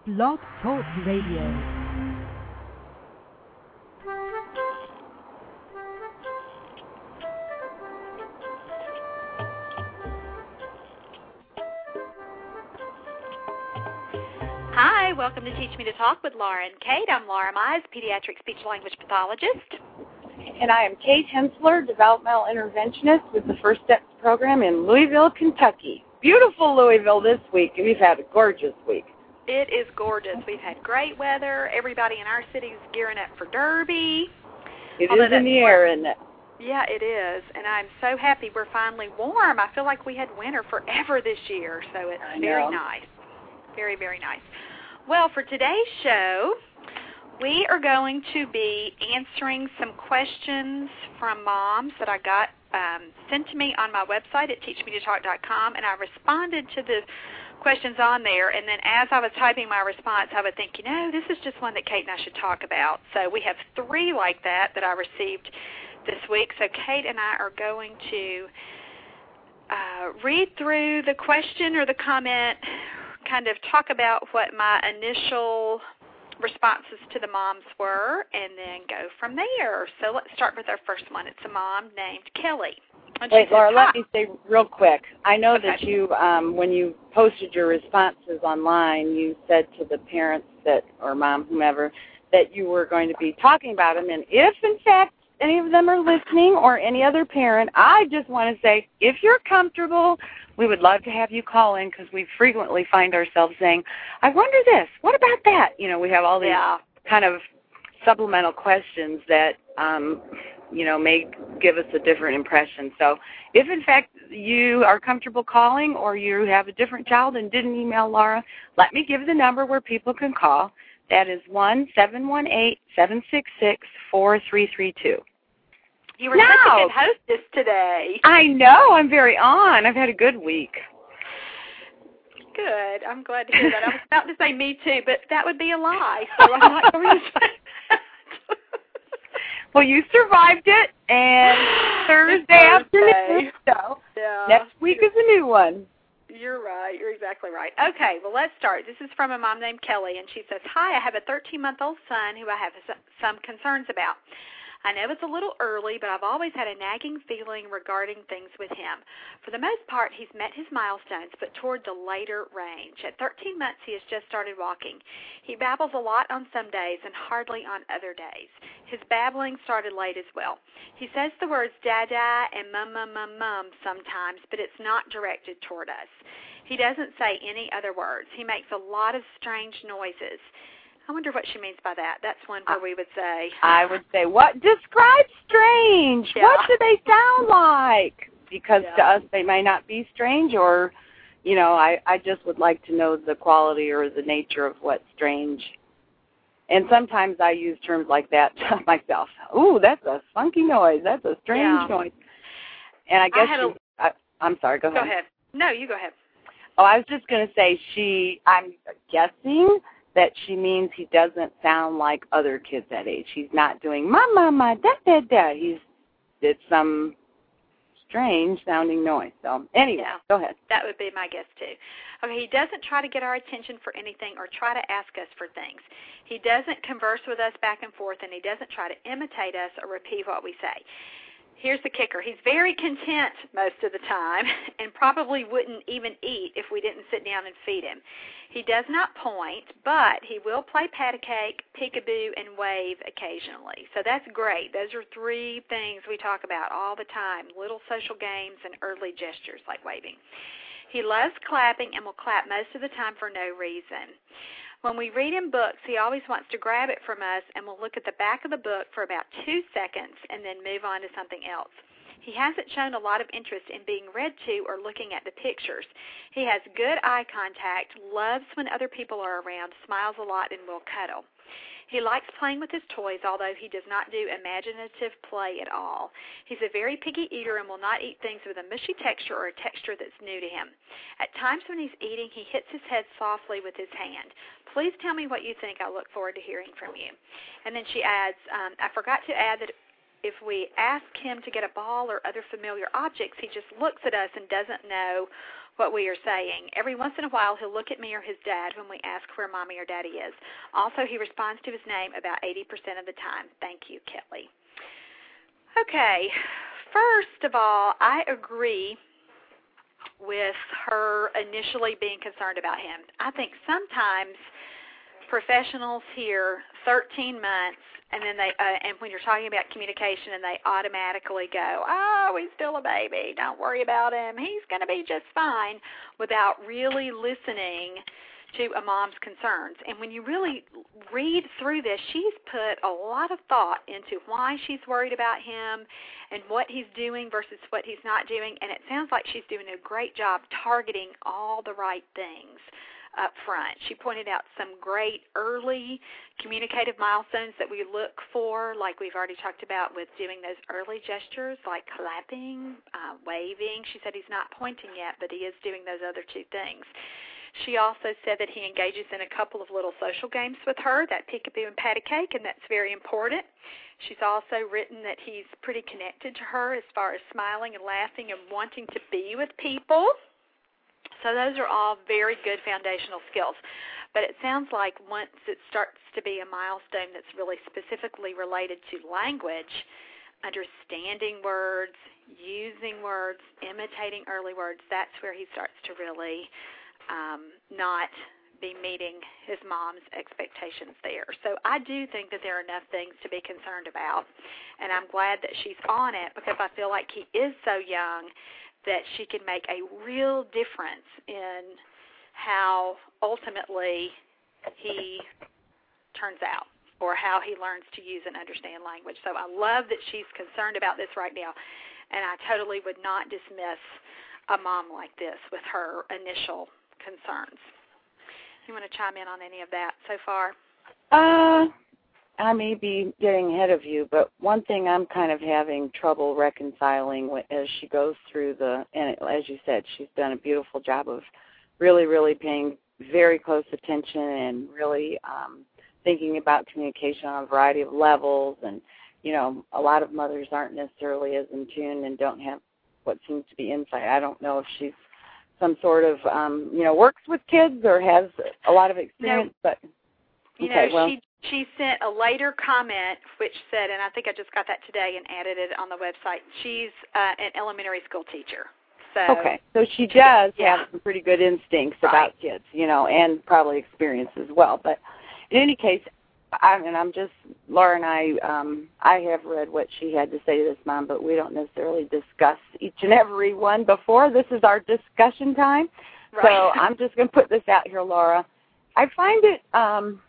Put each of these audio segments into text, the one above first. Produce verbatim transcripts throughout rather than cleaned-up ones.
Blog Talk Radio. Hi, welcome to Teach Me to Talk with Laura and Kate. I'm Laura Mize, pediatric speech-language pathologist. And I am Kate Hensler, developmental interventionist with the First Steps program in Louisville, Kentucky. Beautiful Louisville this week. We've had a gorgeous week. It is gorgeous. We've had great weather. Everybody in our city is gearing up for Derby. It Although is in the air, isn't it? Yeah, it is. And I'm so happy we're finally warm. I feel like we had winter forever this year, so it's I very know. nice. Very, very nice. Well, for today's show, we are going to be answering some questions from moms that I got um, sent to me on my website at teach me to talk dot com, and I responded to the questions on there, and then as I was typing my response, I would think, you know, this is just one that Kate and I should talk about. So we have three like that that I received this week. So Kate and I are going to uh, read through the question or the comment, kind of talk about what my initial responses to the moms were, and then go from there. So let's start with our first one. It's a mom named Kelly. And Wait, says, Laura, Hi. let me say real quick. I know Okay. that you, um, when you posted your responses online, you said to the parents that, or mom, whomever, that you were going to be talking about them. And if, in fact, any of them are listening or any other parent, I just want to say, if you're comfortable, we would love to have you call in because we frequently find ourselves saying, I wonder this, what about that? You know, we have all these Yeah. kind of supplemental questions that, um, you know, may give us a different impression. So if, in fact, you are comfortable calling or you have a different child and didn't email Laura, let me give the number where people can call. That is one seven one eight, seven six six, four three three two. You were No. such a good hostess today. I know. I'm very on. I've had a good week. Good. I'm glad to hear that. I was about to say me too, but that would be a lie, so I'm not going to say that. Well, you survived it, and Thursday, Thursday. afternoon, so Yeah. next week is a new one. You're right. You're exactly right. Okay, well, let's start. This is from a mom named Kelly, and she says, Hi, I have a thirteen-month-old son who I have some concerns about. I know it's a little early, but I've always had a nagging feeling regarding things with him. For the most part, he's met his milestones, but toward the later range. At thirteen months, he has just started walking. He babbles a lot on some days and hardly on other days. His babbling started late as well. He says the words dada and mum, mum, mum, mum sometimes, but it's not directed toward us. He doesn't say any other words. He makes a lot of strange noises. I wonder what she means by that. That's one where we would say. I would say, what? Describe strange. Yeah. What do they sound like? Because Yeah. to us, they may not be strange, or, you know, I, I just would like to know the quality or the nature of what's strange. And sometimes I use terms like that to myself. Ooh, that's a funky noise. That's a strange Yeah. noise. And I guess I had she, a, I, I'm sorry, go ahead. Go ahead. No, you go ahead. Oh, I was just going to say she, I'm guessing that she means he doesn't sound like other kids that age. He's not doing ma, ma, ma, da, da, da. He's, it's some strange sounding noise. So anyway, Yeah. go ahead. That would be my guess, too. Okay, he doesn't try to get our attention for anything or try to ask us for things. He doesn't converse with us back and forth, and he doesn't try to imitate us or repeat what we say. Here's the kicker. He's very content most of the time and probably wouldn't even eat if we didn't sit down and feed him. He does not point, but he will play pat a cake, peekaboo, and wave occasionally. So that's great. Those are three things we talk about all the time, little social games and early gestures like waving. He loves clapping and will clap most of the time for no reason. When we read him books, he always wants to grab it from us and will look at the back of the book for about two seconds and then move on to something else. He hasn't shown a lot of interest in being read to or looking at the pictures. He has good eye contact, loves when other people are around, smiles a lot, and will cuddle. He likes playing with his toys, although he does not do imaginative play at all. He's a very picky eater and will not eat things with a mushy texture or a texture that's new to him. At times when he's eating, he hits his head softly with his hand. Please tell me what you think. I look forward to hearing from you. And then she adds, um, I forgot to add that if we ask him to get a ball or other familiar objects, he just looks at us and doesn't know what we are saying. Every once in a while, he'll look at me or his dad when we ask where Mommy or Daddy is. Also, he responds to his name about eighty percent of the time. Thank you, Kelly. Okay, first of all, I agree with her initially being concerned about him. I think sometimes professionals hear thirteen months, and then they, uh, and when you're talking about communication, and they automatically go, oh, he's still a baby, don't worry about him, he's going to be just fine, without really listening to a mom's concerns. And when you really read through this, she's put a lot of thought into why she's worried about him and what he's doing versus what he's not doing, and it sounds like she's doing a great job targeting all the right things up front. She pointed out some great early communicative milestones that we look for, like we've already talked about with doing those early gestures like clapping, uh, waving. She said he's not pointing yet, but he is doing those other two things. She also said that he engages in a couple of little social games with her, that peekaboo and patty cake, and that's very important. She's also written that he's pretty connected to her as far as smiling and laughing and wanting to be with people. So those are all very good foundational skills. But it sounds like once it starts to be a milestone that's really specifically related to language, understanding words, using words, imitating early words, that's where he starts to really um, not be meeting his mom's expectations there. So I do think that there are enough things to be concerned about, and I'm glad that she's on it because I feel like he is so young that she can make a real difference in how ultimately he turns out or how he learns to use and understand language. So I love that she's concerned about this right now, and I totally would not dismiss a mom like this with her initial concerns. You want to chime in on any of that so far? Uh, I may be getting ahead of you, but one thing I'm kind of having trouble reconciling as she goes through the, and as you said, she's done a beautiful job of really, really paying very close attention and really um, thinking about communication on a variety of levels. And, you know, a lot of mothers aren't necessarily as in tune and don't have what seems to be insight. I don't know if she's some sort of, um, you know, works with kids or has a lot of experience, no. but You okay, know, well. she she sent a later comment which said, and I think I just got that today and added it on the website, she's uh, an elementary school teacher. So Okay, so she does yeah. have some pretty good instincts Right. about kids, you know, and probably experience as well. But in any case, I, and I'm just, Laura and I, um, I have read what she had to say to this mom, but we don't necessarily discuss each and every one before. This is our discussion time. Right. So I'm just going to put this out here, Laura. I find it, um,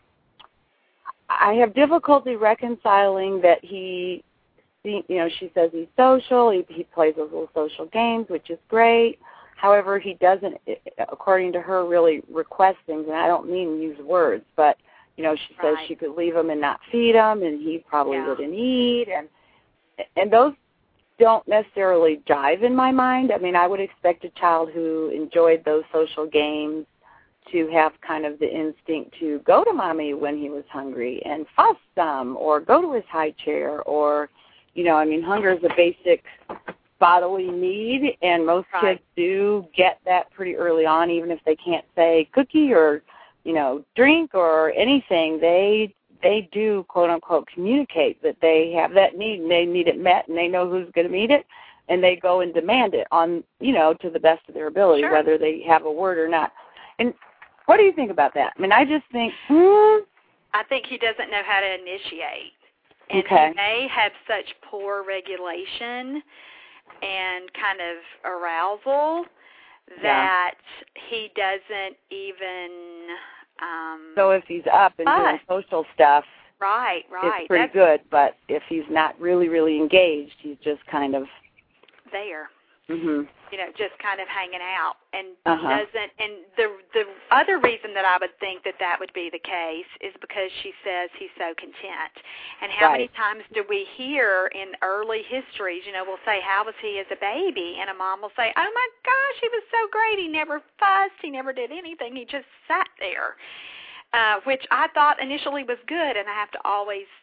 I have difficulty reconciling that he, you know, she says he's social, he, he plays those little social games, which is great. However, he doesn't, according to her, really request things, and I don't mean use words, but, you know, she says Right. she could leave him and not feed him, and he probably Yeah. wouldn't eat, and and those don't necessarily jive in my mind. I mean, I would expect a child who enjoyed those social games to have kind of the instinct to go to mommy when he was hungry and fuss some, or go to his high chair, or, you know, I mean, hunger is a basic bodily need, and most Right. kids do get that pretty early on, even if they can't say cookie or, you know, drink or anything. They they do, quote unquote, communicate that they have that need and they need it met, and they know who's going to meet it, and they go and demand it on, you know, to the best of their ability, Sure. whether they have a word or not. And what do you think about that? I mean, I just think, hmm. I think he doesn't know how to initiate. And Okay. he may have such poor regulation and kind of arousal that yeah. he doesn't even um So if he's up and but, doing social stuff, right, right. it's pretty That's good. But if he's not really, really engaged, he's just kind of there. Mm-hmm. You know, just kind of hanging out, and uh-huh. doesn't. And the the other reason that I would think that that would be the case is because she says he's so content. And how right. many times do we hear in early histories? You know, we'll say, "How was he as a baby?" And a mom will say, "Oh my gosh, he was so great. He never fussed. He never did anything. He just sat there," uh, which I thought initially was good. And I have to always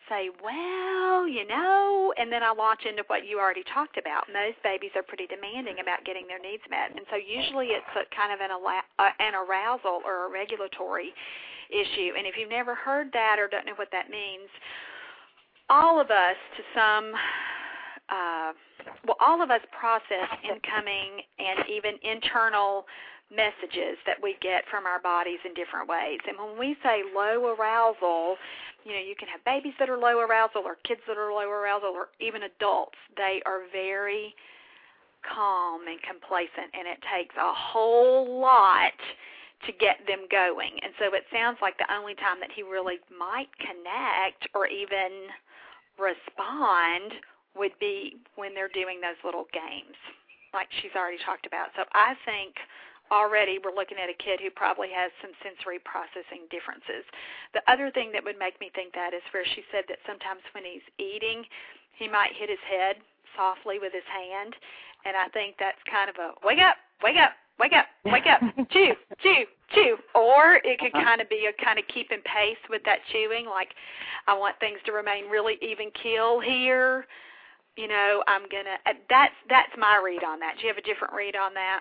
say, well, you know, and then I launch into what you already talked about. Most babies are pretty demanding about getting their needs met, and so usually it's a kind of an, uh, an arousal or a regulatory issue. And if you've never heard that or don't know what that means, all of us to some, uh, well, all of us process incoming and even internal messages that we get from our bodies in different ways. And when we say low arousal, you know, you can have babies that are low arousal or kids that are low arousal or even adults. They are very calm and complacent, and it takes a whole lot to get them going. And so it sounds like the only time that he really might connect or even respond would be when they're doing those little games like she's already talked about. So I think already we're looking at a kid who probably has some sensory processing differences. The other thing that would make me think that is where she said that sometimes when he's eating, he might hit his head softly with his hand, and I think that's kind of a wake up, wake up, wake up, wake up, chew, chew, chew. Or it could kind of be a kind of keeping pace with that chewing, like I want things to remain really even keel here. You know, I'm going to, that's, that's my read on that. Do you have a different read on that?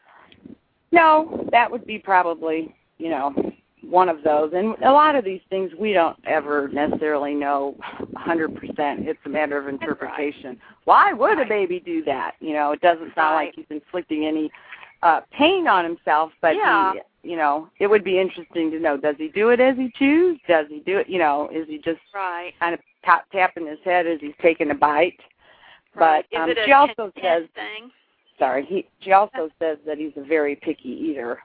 No, that would be probably, you know, one of those. And a lot of these things we don't ever necessarily know one hundred percent. It's a matter of interpretation. Right. Why would right. a baby do that? You know, it doesn't sound right. like he's inflicting any uh, pain on himself, but, yeah. he, you know, it would be interesting to know, does he do it as he chews? Does he do it, you know, is he just right. kind of tap, tapping his head as he's taking a bite? Right. But um, is it she a also says... thing? Sorry, he, she also says that he's a very picky eater.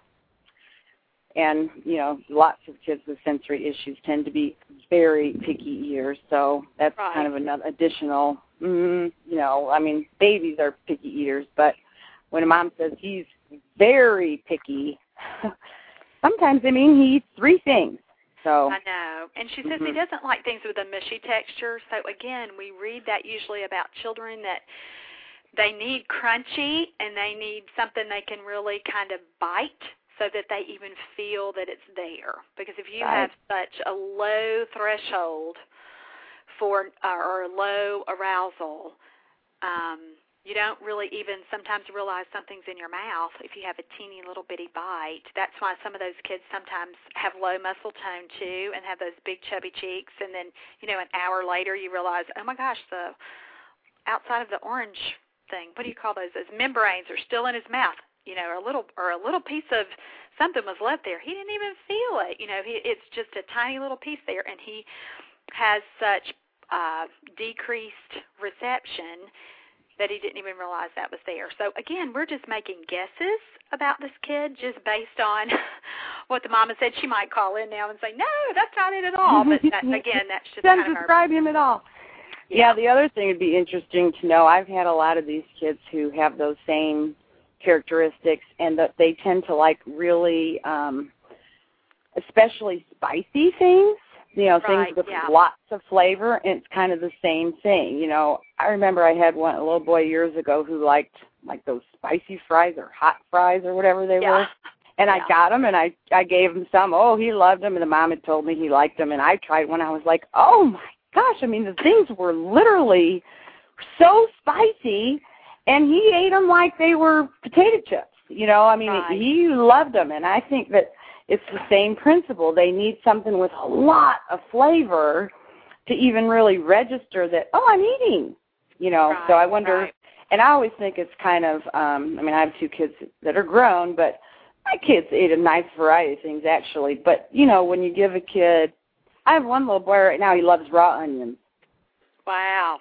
And, you know, lots of kids with sensory issues tend to be very picky eaters, so that's right. kind of another additional, mm, you know, I mean, babies are picky eaters, but when a mom says he's very picky, sometimes they mean he eats three things. So I know. And she says mm-hmm. he doesn't like things with a mushy texture, so again, we read that usually about children that they need crunchy and they need something they can really kind of bite so that they even feel that it's there. Because if you right. have such a low threshold for uh, or low arousal, um, you don't really even sometimes realize something's in your mouth if you have a teeny little bitty bite. That's why some of those kids sometimes have low muscle tone too and have those big chubby cheeks. And then, you know, an hour later you realize, oh my gosh, the outside of the orange thing, what do you call those? Those membranes are still in his mouth, you know, or a little or a little piece of something was left there. He didn't even feel it, you know. He, it's just a tiny little piece there, and he has such uh, decreased reception that he didn't even realize that was there. So again, we're just making guesses about this kid just based on what the mama said. She might call in now and say, "No, that's not it at all." But that, again, that's just doesn't kind of describe our, him at all. Yeah. yeah, the other thing would be interesting to know, I've had a lot of these kids who have those same characteristics, and that they tend to like really, um, especially spicy things, you know, right, things with yeah. lots of flavor, and it's kind of the same thing. You know, I remember I had one a little boy years ago who liked like those spicy fries or hot fries or whatever they yeah. were. And yeah. I got them, and I, I gave him some. Oh, he loved them, and the mom had told me he liked them, and I tried one. I was like, oh, my gosh, I mean, the things were literally so spicy, and he ate them like they were potato chips. You know, I mean, right. he loved them, and I think that it's the same principle. They need something with a lot of flavor to even really register that, oh, I'm eating, you know. Right, so I wonder, right. and I always think it's kind of, um, I mean, I have two kids that are grown, but my kids ate a nice variety of things, actually. But, you know, when you give a kid, I have one little boy right now, he loves raw onions. Wow.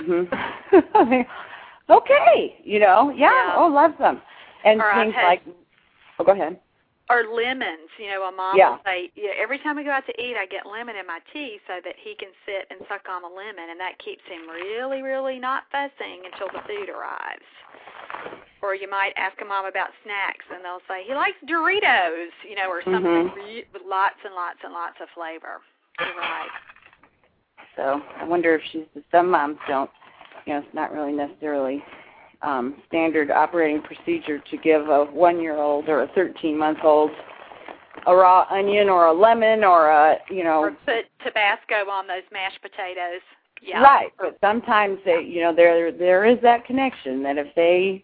Mm-hmm. Okay, you know, yeah, yeah. oh, loves them. And or things had, like, oh, go ahead. Or lemons, you know, a mom yeah. will say, yeah, every time we go out to eat, I get lemon in my tea so that he can sit and suck on a lemon, and that keeps him really, really not fussing until the food arrives. Or you might ask a mom about snacks, and they'll say, he likes Doritos, you know, or something mm-hmm. re- with lots and lots and lots of flavor. You're right. So I wonder if she's, some moms don't, you know, it's not really necessarily um, standard operating procedure to give a one-year-old or a thirteen-month-old a raw onion or a lemon or a, you know. Or put Tabasco on those mashed potatoes. Yeah. Right, but sometimes they, you know, there there is that connection that if they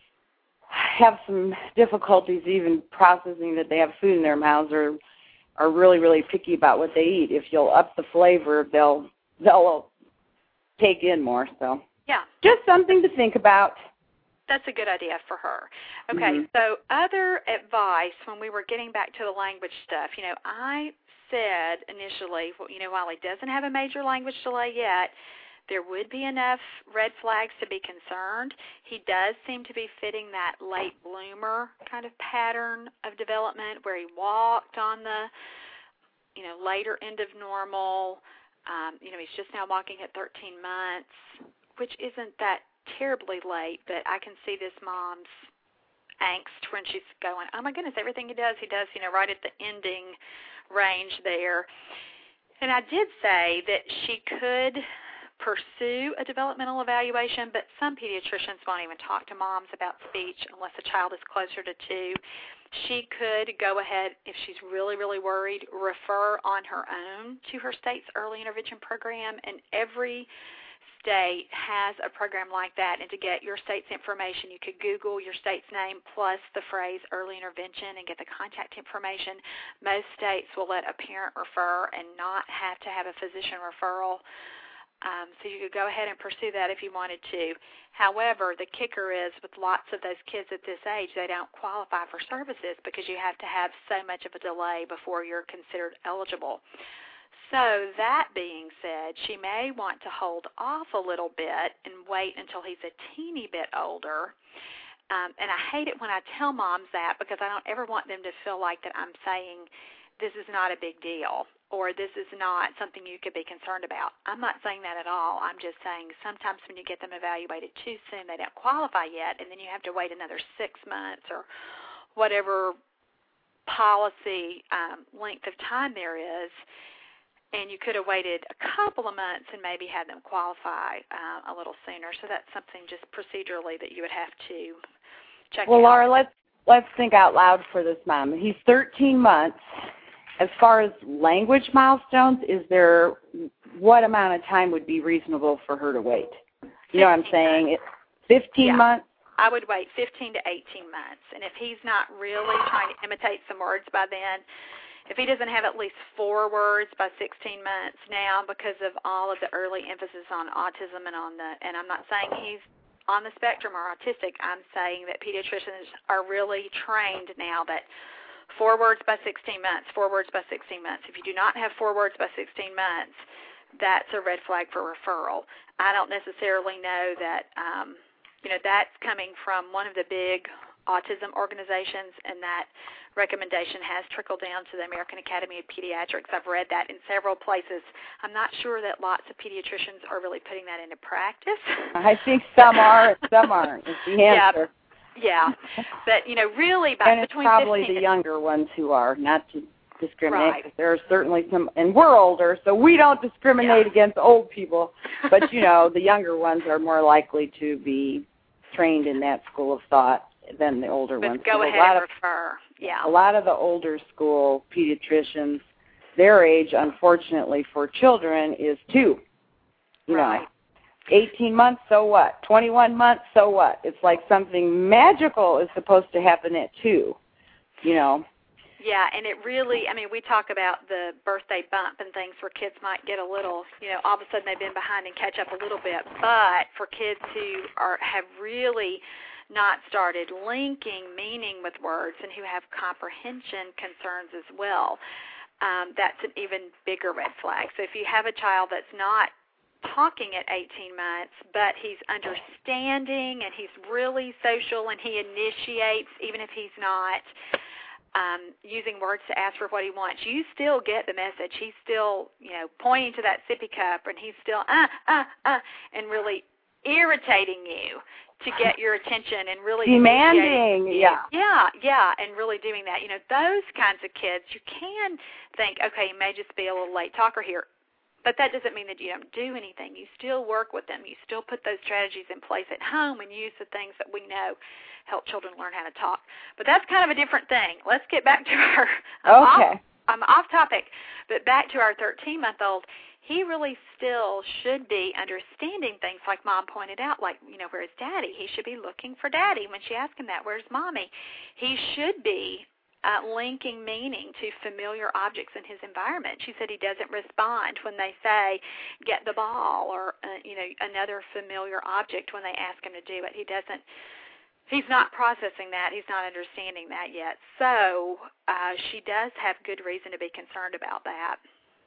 have some difficulties even processing that they have food in their mouths or are really, really picky about what they eat, if you'll up the flavor, they'll they'll take in more. So yeah, just something to think about. That's a good idea for her. Okay, Mm-hmm. so other advice when we were getting back to the language stuff, you know, I said initially, well, you know, while he doesn't have a major language delay yet, there would be enough red flags to be concerned. He does seem to be fitting that late bloomer kind of pattern of development where he walked on the, you know, later end of normal. Um, you know, he's just now walking at thirteen months, which isn't that terribly late, but I can see this mom's angst when she's going, oh my goodness, everything he does, he does, you know, right at the ending range there. And I did say that she could pursue a developmental evaluation, but some pediatricians won't even talk to moms about speech unless a child is closer to two. She could go ahead, if she's really, really worried, refer on her own to her state's early intervention program, and every state has a program like that. And to get your state's information, you could Google your state's name plus the phrase early intervention and get the contact information. Most states will let a parent refer and not have to have a physician referral. Um, so you could go ahead and pursue that if you wanted to. However, the kicker is with lots of those kids at this age, they don't qualify for services because you have to have so much of a delay before you're considered eligible. So that being said, she may want to hold off a little bit and wait until he's a teeny bit older. Um, and I hate it when I tell moms that because I don't ever want them to feel like that I'm saying this is not a big deal or this is not something you could be concerned about. I'm not saying that at all. I'm just saying sometimes when you get them evaluated too soon, they don't qualify yet, and then you have to wait another six months or whatever policy um, length of time there is. And you could have waited a couple of months and maybe had them qualify uh, a little sooner. So that's something just procedurally that you would have to check well, out. Well, Laura, let's let's think out loud for this mom. He's thirteen months. As far as language milestones, is there what amount of time would be reasonable for her to wait? You know what I'm saying? It, fifteen yeah. months? I would wait fifteen to eighteen months. And if he's not really trying to imitate some words by then, if he doesn't have at least four words by sixteen months now because of all of the early emphasis on autism and on the, and I'm not saying he's on the spectrum or autistic, I'm saying that pediatricians are really trained now that four words by sixteen months, four words by sixteen months. If you do not have four words by sixteen months, that's a red flag for referral. I don't necessarily know that, um, you know, that's coming from one of the big autism organizations, and that recommendation has trickled down to the American Academy of Pediatrics. I've read that in several places. I'm not sure that lots of pediatricians are really putting that into practice. I think some are, some aren't. Is the answer. Yeah. Yeah, but, you know, really by and it's between probably fifteen the younger ones who are, not to discriminate. Right. There are certainly some, and we're older, so we don't discriminate yeah. against old people. But, you know, the younger ones are more likely to be trained in that school of thought than the older but ones. Go so ahead a lot and of, refer. Yeah. A lot of the older school pediatricians, their age, unfortunately, for children is two. You right. know. eighteen months, so what? twenty-one months, so what? It's like something magical is supposed to happen at two, you know. Yeah, and it really, I mean, we talk about the birthday bump and things where kids might get a little, you know, all of a sudden they've been behind and catch up a little bit. But for kids who are have really not started linking meaning with words and who have comprehension concerns as well, um, that's an even bigger red flag. So if you have a child that's not talking at eighteen months, but he's understanding and he's really social and he initiates, even if he's not um, using words to ask for what he wants, you still get the message. He's still, you know, pointing to that sippy cup, and he's still, uh, uh, uh, and really irritating you to get your attention and really demanding, yeah. Yeah, yeah, and really doing that. You know, those kinds of kids, you can think, okay, he may just be a little late talker here. But that doesn't mean that you don't do anything. You still work with them. You still put those strategies in place at home and use the things that we know help children learn how to talk. But that's kind of a different thing. Let's get back to our I'm okay. Off, I'm off topic, but back to our thirteen-month-old. He really still should be understanding things like Mom pointed out, like, you know, where's Daddy? He should be looking for Daddy when she asks him that, where's Mommy? He should be Uh, linking meaning to familiar objects in his environment. She said he doesn't respond when they say, get the ball, or, uh, you know, another familiar object when they ask him to do it. He doesn't, he's not processing that. He's not understanding that yet. So uh, she does have good reason to be concerned about that.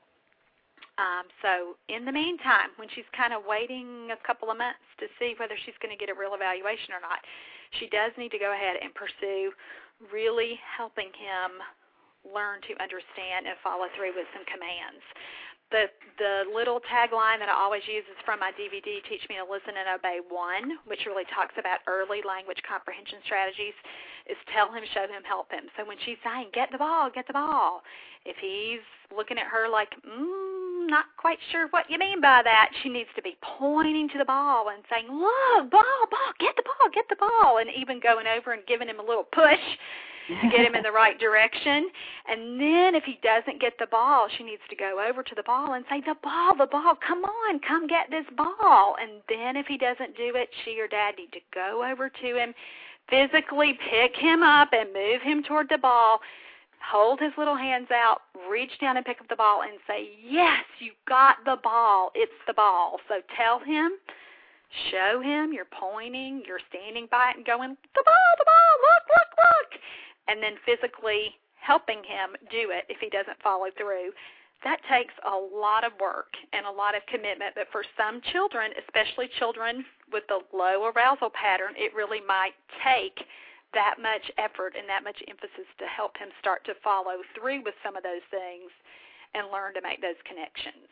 Um, so in the meantime, when she's kind of waiting a couple of months to see whether she's going to get a real evaluation or not, she does need to go ahead and pursue really helping him learn to understand and follow through with some commands. The the little tagline that I always use is from my D V D, Teach Me to Listen and Obey one, which really talks about early language comprehension strategies, is tell him, show him, help him. So when she's saying, get the ball, get the ball, if he's looking at her like, mm, not quite sure what you mean by that, she needs to be pointing to the ball and saying, look, ball, ball, get the ball, get the ball, and even going over and giving him a little push to get him in the right direction. And then if he doesn't get the ball, she needs to go over to the ball and say, the ball, the ball, come on, come get this ball. And then if he doesn't do it, she or Dad need to go over to him, physically pick him up and move him toward the ball, hold his little hands out, reach down and pick up the ball and say, yes, you got the ball. It's the ball. So tell him, show him, you're pointing, you're standing by it and going, the ball, the ball, look, look, look. And then physically helping him do it if he doesn't follow through. That takes a lot of work and a lot of commitment, but for some children, especially children with the low arousal pattern, it really might take that much effort and that much emphasis to help him start to follow through with some of those things and learn to make those connections.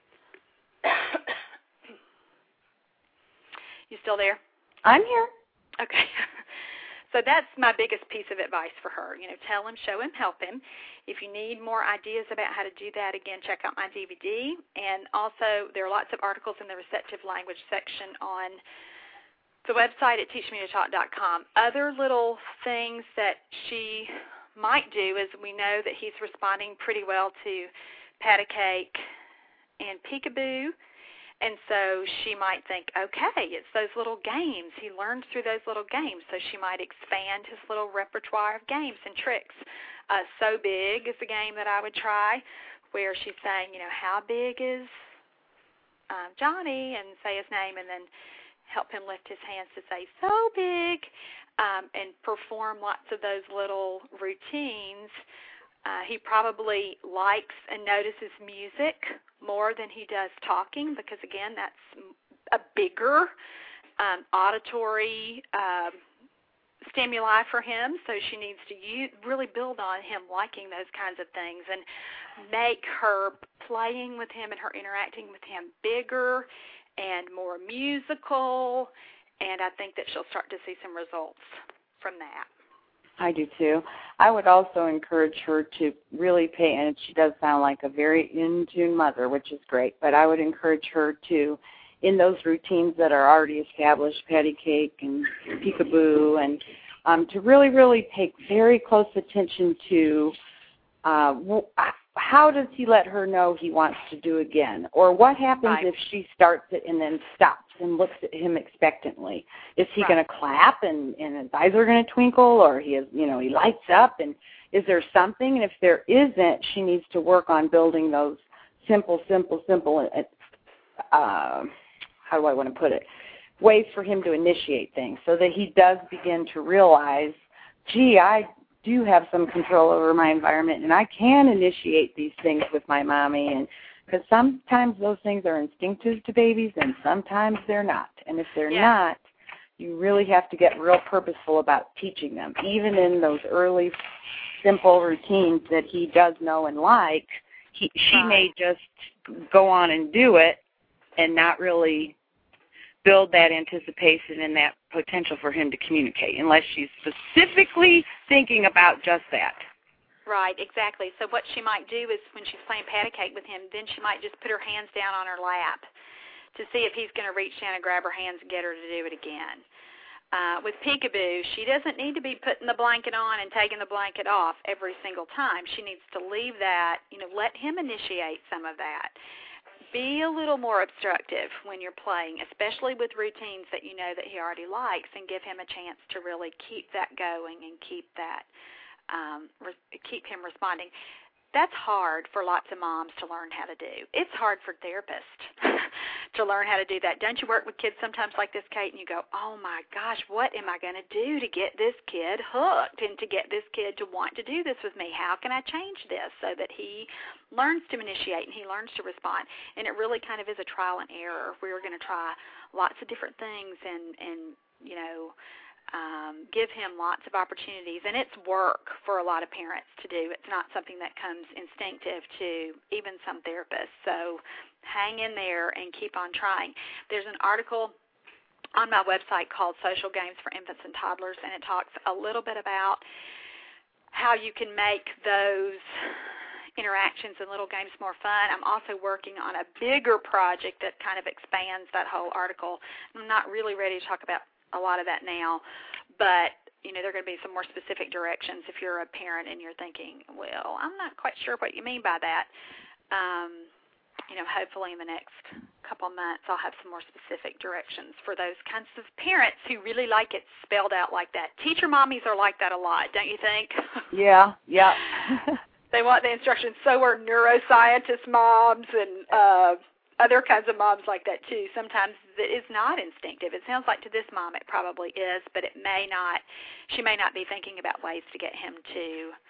You still there? I'm here. Okay. So that's my biggest piece of advice for her. You know, tell him, show him, help him. If you need more ideas about how to do that, again, check out my D V D. And also, there are lots of articles in the receptive language section on the website at teach me to talk dot com. Other little things that she might do is we know that he's responding pretty well to pat a cake and peekaboo. And so she might think, okay, it's those little games. He learns through those little games. So she might expand his little repertoire of games and tricks. Uh, So Big is a game that I would try where she's saying, you know, how big is um, Johnny? And say his name and then help him lift his hands to say, so big, um, and perform lots of those little routines. Uh, he probably likes and notices music more than he does talking because, again, that's a bigger um, auditory um, stimuli for him. So she needs to use, really build on him liking those kinds of things and make her playing with him and her interacting with him bigger and more musical, and I think that she'll start to see some results from that. I do too. I would also encourage her to really pay, and she does sound like a very in-tune mother, which is great, but I would encourage her to, in those routines that are already established, patty cake and peekaboo, and um, to really, really pay very close attention to uh, how does he let her know he wants to do again, or what happens right. if she starts it and then stops and looks at him expectantly. Is he right. going to clap and, and his eyes are going to twinkle, or he is, you know, he lights up? And is there something? And if there isn't, she needs to work on building those simple, simple, simple, uh, how do I want to put it, ways for him to initiate things so that he does begin to realize, gee, I do have some control over my environment, and I can initiate these things with my mommy, and because sometimes those things are instinctive to babies, and sometimes they're not. And if they're yeah. not, you really have to get real purposeful about teaching them. Even in those early, simple routines that he does know and like, he, she right. may just go on and do it and not really build that anticipation and that potential for him to communicate, unless she's specifically thinking about just that. Right, exactly. So what she might do is when she's playing patty cake with him, then she might just put her hands down on her lap to see if he's going to reach down and grab her hands and get her to do it again. Uh, with Peekaboo, she doesn't need to be putting the blanket on and taking the blanket off every single time. She needs to leave that, you know, let him initiate some of that. Be a little more obstructive when you're playing, especially with routines that you know that he already likes, and give him a chance to really keep that going and keep that Um, re- keep him responding. That's hard for lots of moms to learn how to do. It's hard for therapists to learn how to do that. Don't you work with kids sometimes like this, Kate, and you go, oh, my gosh, what am I going to do to get this kid hooked and to get this kid to want to do this with me? How can I change this so that he learns to initiate and he learns to respond? And it really kind of is a trial and error. We're going to try lots of different things and, and you know, Um, give him lots of opportunities, and it's work for a lot of parents to do. It's not something that comes instinctive to even some therapists. So hang in there and keep on trying. There's an article on my website called Social Games for Infants and Toddlers, and it talks a little bit about how you can make those interactions and little games more fun. I'm also working on a bigger project that kind of expands that whole article. I'm not really ready to talk about a lot of that now, but you know, there are going to be some more specific directions if you're a parent and you're thinking, well, I'm not quite sure what you mean by that. Um, you know, hopefully in the next couple of months I'll have some more specific directions for those kinds of parents who really like it spelled out like that. Teacher mommies are like that a lot, don't you think? Yeah, yeah. They want the instructions. So are neuroscientist moms and uh other kinds of moms like that, too. Sometimes it's not instinctive. It sounds like to this mom it probably is, but it may not. She may not be thinking about ways to get him to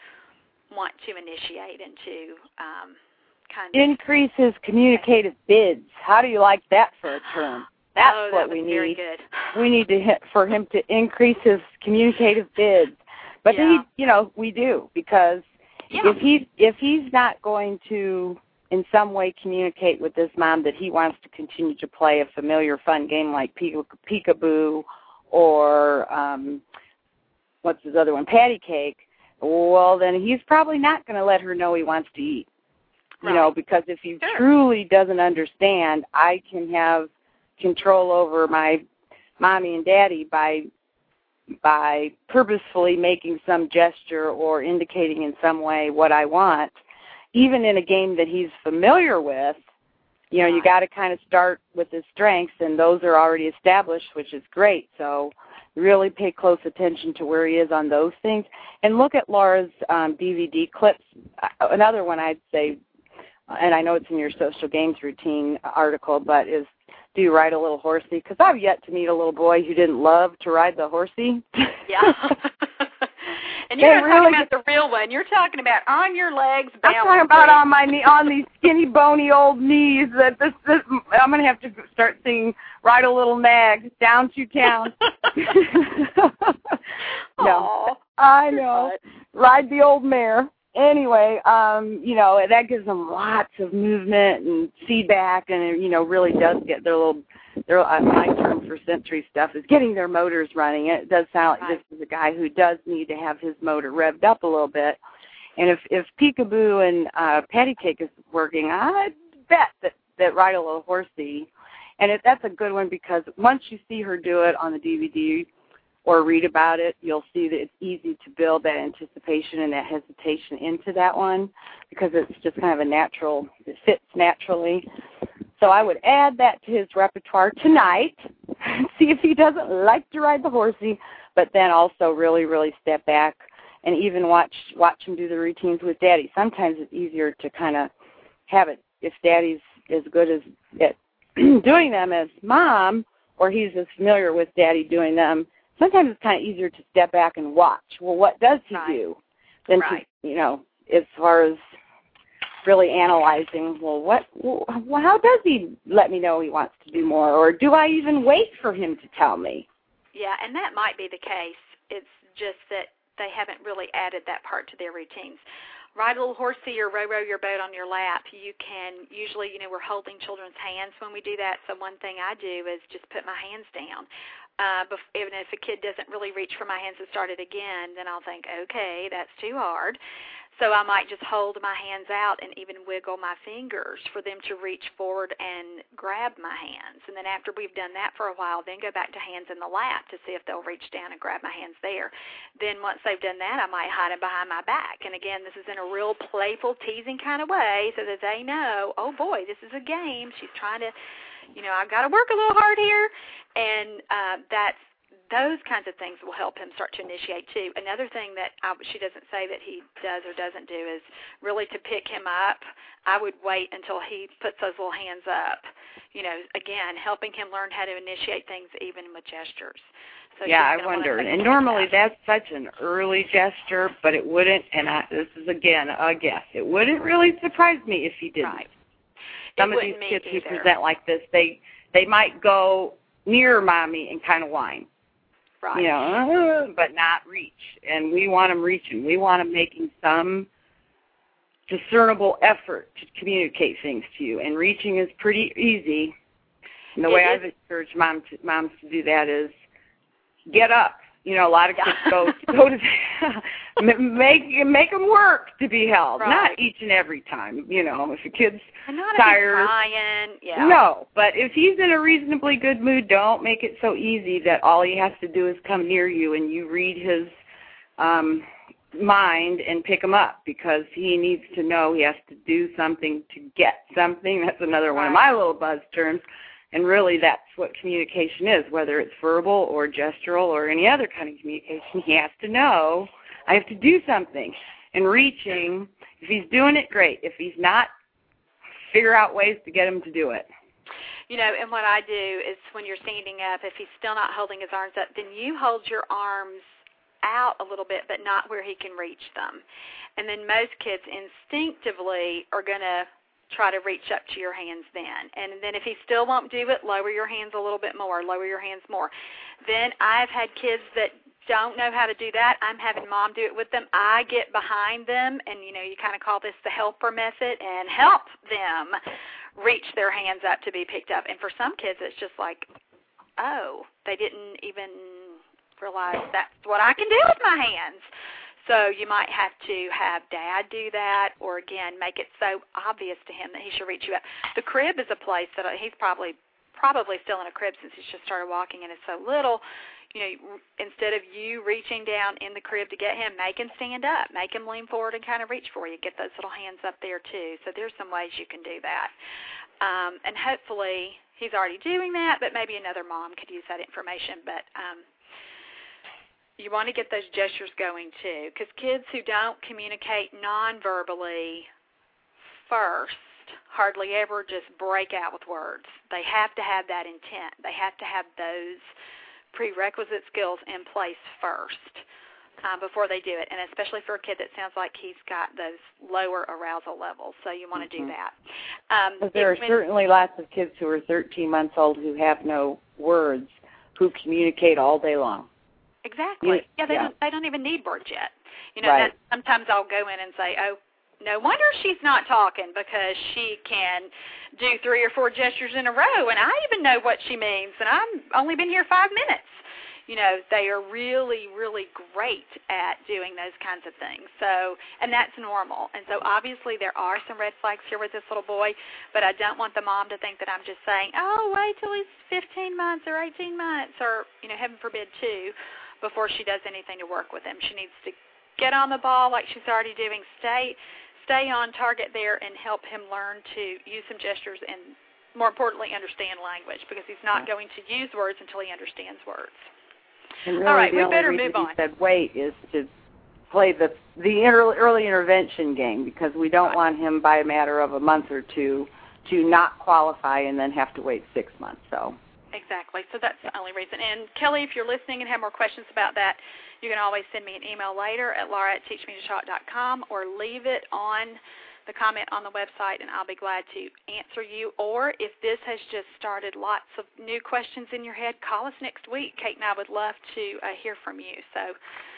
want to initiate and to um, kind of increase his communicative bids. How do you like that for a term? That's oh, what that we was need. Very good. We need to hit for him to increase his communicative bids. But yeah. he, you know, we do because yeah. if he's if he's not going to in some way communicate with this mom that he wants to continue to play a familiar, fun game like Peekaboo or um, what's his other one, Patty Cake, well, then he's probably not going to let her know he wants to eat. Right. You know, because if he sure. truly doesn't understand, I can have control over my mommy and daddy by by purposefully making some gesture or indicating in some way what I want. Even in a game that he's familiar with, you know, you got to kind of start with his strengths, and those are already established, which is great. So really pay close attention to where he is on those things. And look at Laura's um, D V D clips. Another one I'd say, and I know it's in your social games routine article, but is do you ride a little horsey? Because I've yet to meet a little boy who didn't love to ride the horsey. Yeah. And you're they not really talking about the real one. You're talking about on your legs, I'm talking about on my knee, on these skinny, bony old knees. That this, this I'm going to have to start singing "Ride a Little Nag" down to town. No, I know. Ride the old mare. Anyway, um, you know, that gives them lots of movement and feedback, and it, you know, really does get their little, their, uh, my term for sensory stuff is getting their motors running. It does sound like this is a guy who does need to have his motor revved up a little bit. And if, if Peekaboo and uh, Patty Cake is working, I bet that, that Ride a Little Horsey, and it, that's a good one because once you see her do it on the D V D, or read about it, you'll see that it's easy to build that anticipation and that hesitation into that one because it's just kind of a natural, it fits naturally. So I would add that to his repertoire tonight, see if he doesn't like to ride the horsey, but then also really, really step back and even watch watch him do the routines with Daddy. Sometimes it's easier to kind of have it if Daddy's as good as at doing them as Mom, or he's as familiar with Daddy doing them. Sometimes it's kind of easier to step back and watch. Well, what does he right. do? Than right. to, you know, as far as really analyzing, well, what, well, how does he let me know he wants to do more? Or do I even wait for him to tell me? Yeah, and that might be the case. It's just that they haven't really added that part to their routines. Ride a little horsey or row, row your boat on your lap. You can usually, you know, we're holding children's hands when we do that. So one thing I do is just put my hands down. Uh, bef- even if a kid doesn't really reach for my hands to start it again, then I'll think, okay, that's too hard. So I might just hold my hands out and even wiggle my fingers for them to reach forward and grab my hands. And then after we've done that for a while, then go back to hands in the lap to see if they'll reach down and grab my hands there. Then once they've done that, I might hide them behind my back. And again, this is in a real playful, teasing kind of way so that they know, oh, boy, this is a game. She's trying to, you know, I've got to work a little hard here. And uh, that's those kinds of things will help him start to initiate, too. Another thing that I, she doesn't say that he does or doesn't do is really to pick him up. I would wait until he puts those little hands up. You know, again, helping him learn how to initiate things even with gestures. So yeah, I wonder. And normally that's such an early gesture, but it wouldn't, and I, this is, again, a guess, it wouldn't really surprise me if he didn't. Right. Some of these kids who present like this, they, they might go near mommy and kind of whine. Right. You know, but not reach. And we want them reaching. We want them making some discernible effort to communicate things to you. And reaching is pretty easy. And the it way is. I've encouraged mom to, moms to do that is get up. You know, a lot of kids go go to make make them work to be held, right. Not each and every time. You know, if a kid's and not tired, if he's crying, yeah. No, but if he's in a reasonably good mood, don't make it so easy that all he has to do is come near you and you read his um, mind and pick him up, because he needs to know he has to do something to get something. That's another one right. of my little buzz terms. And really, that's what communication is, whether it's verbal or gestural or any other kind of communication. He has to know, I have to do something. And reaching, if he's doing it, great. If he's not, figure out ways to get him to do it. You know, and what I do is when you're standing up, if he's still not holding his arms up, then you hold your arms out a little bit, but not where he can reach them. And then most kids instinctively are going to try to reach up to your hands then. And then if he still won't do it, lower your hands a little bit more, lower your hands more. Then I've had kids that don't know how to do that. I'm having mom do it with them. I get behind them, and, you know, you kind of call this the helper method, and help them reach their hands up to be picked up. And for some kids, it's just like, oh, they didn't even realize that's what I can do with my hands. So you might have to have Dad do that, or, again, make it so obvious to him that he should reach you up. The crib is a place that he's probably probably still in a crib since he's just started walking and is so little. You know, instead of you reaching down in the crib to get him, make him stand up. Make him lean forward and kind of reach for you. Get those little hands up there, too. So there's some ways you can do that. Um, and hopefully he's already doing that, but maybe another mom could use that information. But um you want to get those gestures going, too, because kids who don't communicate non-verbally first hardly ever just break out with words. They have to have that intent. They have to have those prerequisite skills in place first uh, before they do it, and especially for a kid that sounds like he's got those lower arousal levels, so you want to mm-hmm. do that. Um, there it, are certainly lots of kids who are thirteen months old who have no words, who communicate all day long. Exactly. Yeah, they yeah. don't. They don't even need words yet. You know, right. that, sometimes I'll go in and say, "Oh, no wonder she's not talking, because she can do three or four gestures in a row, and I even know what she means, and I've only been here five minutes." You know, they are really, really great at doing those kinds of things. So, and that's normal. And so, obviously, there are some red flags here with this little boy, but I don't want the mom to think that I'm just saying, "Oh, wait till he's fifteen months or eighteen months," or, you know, heaven forbid, two. Before she does anything to work with him. She needs to get on the ball like she's already doing, stay stay on target there, and help him learn to use some gestures and, more importantly, understand language, because he's not going to use words until he understands words. And really, all right, the we only better reason move on. He said wait is to play the the early, early intervention game, because we don't right. want him by a matter of a month or two to not qualify and then have to wait six months. So. Exactly. So that's the only reason. And, Kelly, if you're listening and have more questions about that, you can always send me an email later at laura at teach me to talk dot com, or leave it on the comment on the website, and I'll be glad to answer you. Or if this has just started lots of new questions in your head, call us next week. Kate and I would love to uh, hear from you. So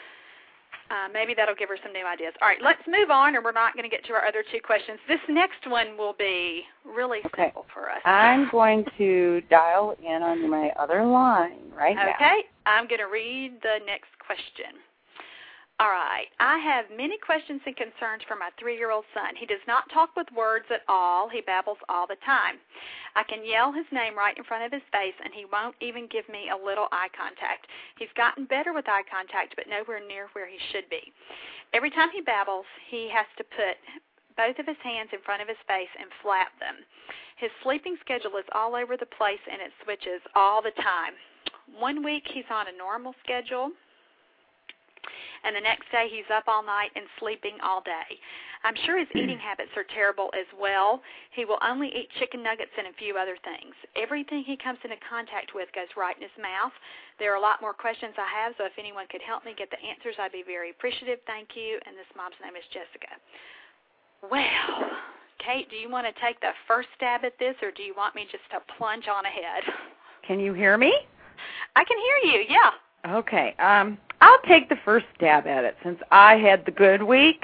uh, maybe that'll give her some new ideas. All right, let's move on, or we're not going to get to our other two questions. This next one will be really okay. simple for us. I'm going to dial in on my other line right okay. now. Okay, I'm going to read the next question. All right. I have many questions and concerns for my three-year-old son. He does not talk with words at all. He babbles all the time. I can yell his name right in front of his face, and he won't even give me a little eye contact. He's gotten better with eye contact, but nowhere near where he should be. Every time he babbles, he has to put both of his hands in front of his face and flap them. His sleeping schedule is all over the place, and it switches all the time. One week he's on a normal schedule, and the next day he's up all night and sleeping all day. I'm sure his eating habits are terrible as well. He will only eat chicken nuggets and a few other things. Everything he comes into contact with goes right in his mouth. There are a lot more questions I have, so if anyone could help me get the answers, I'd be very appreciative. Thank you. And this mom's name is Jessica. Well, Kate, do you want to take the first stab at this, or do you want me just to plunge on ahead? Can you hear me? I can hear you, yeah. Okay. Um, I'll take the first stab at it since I had the good week.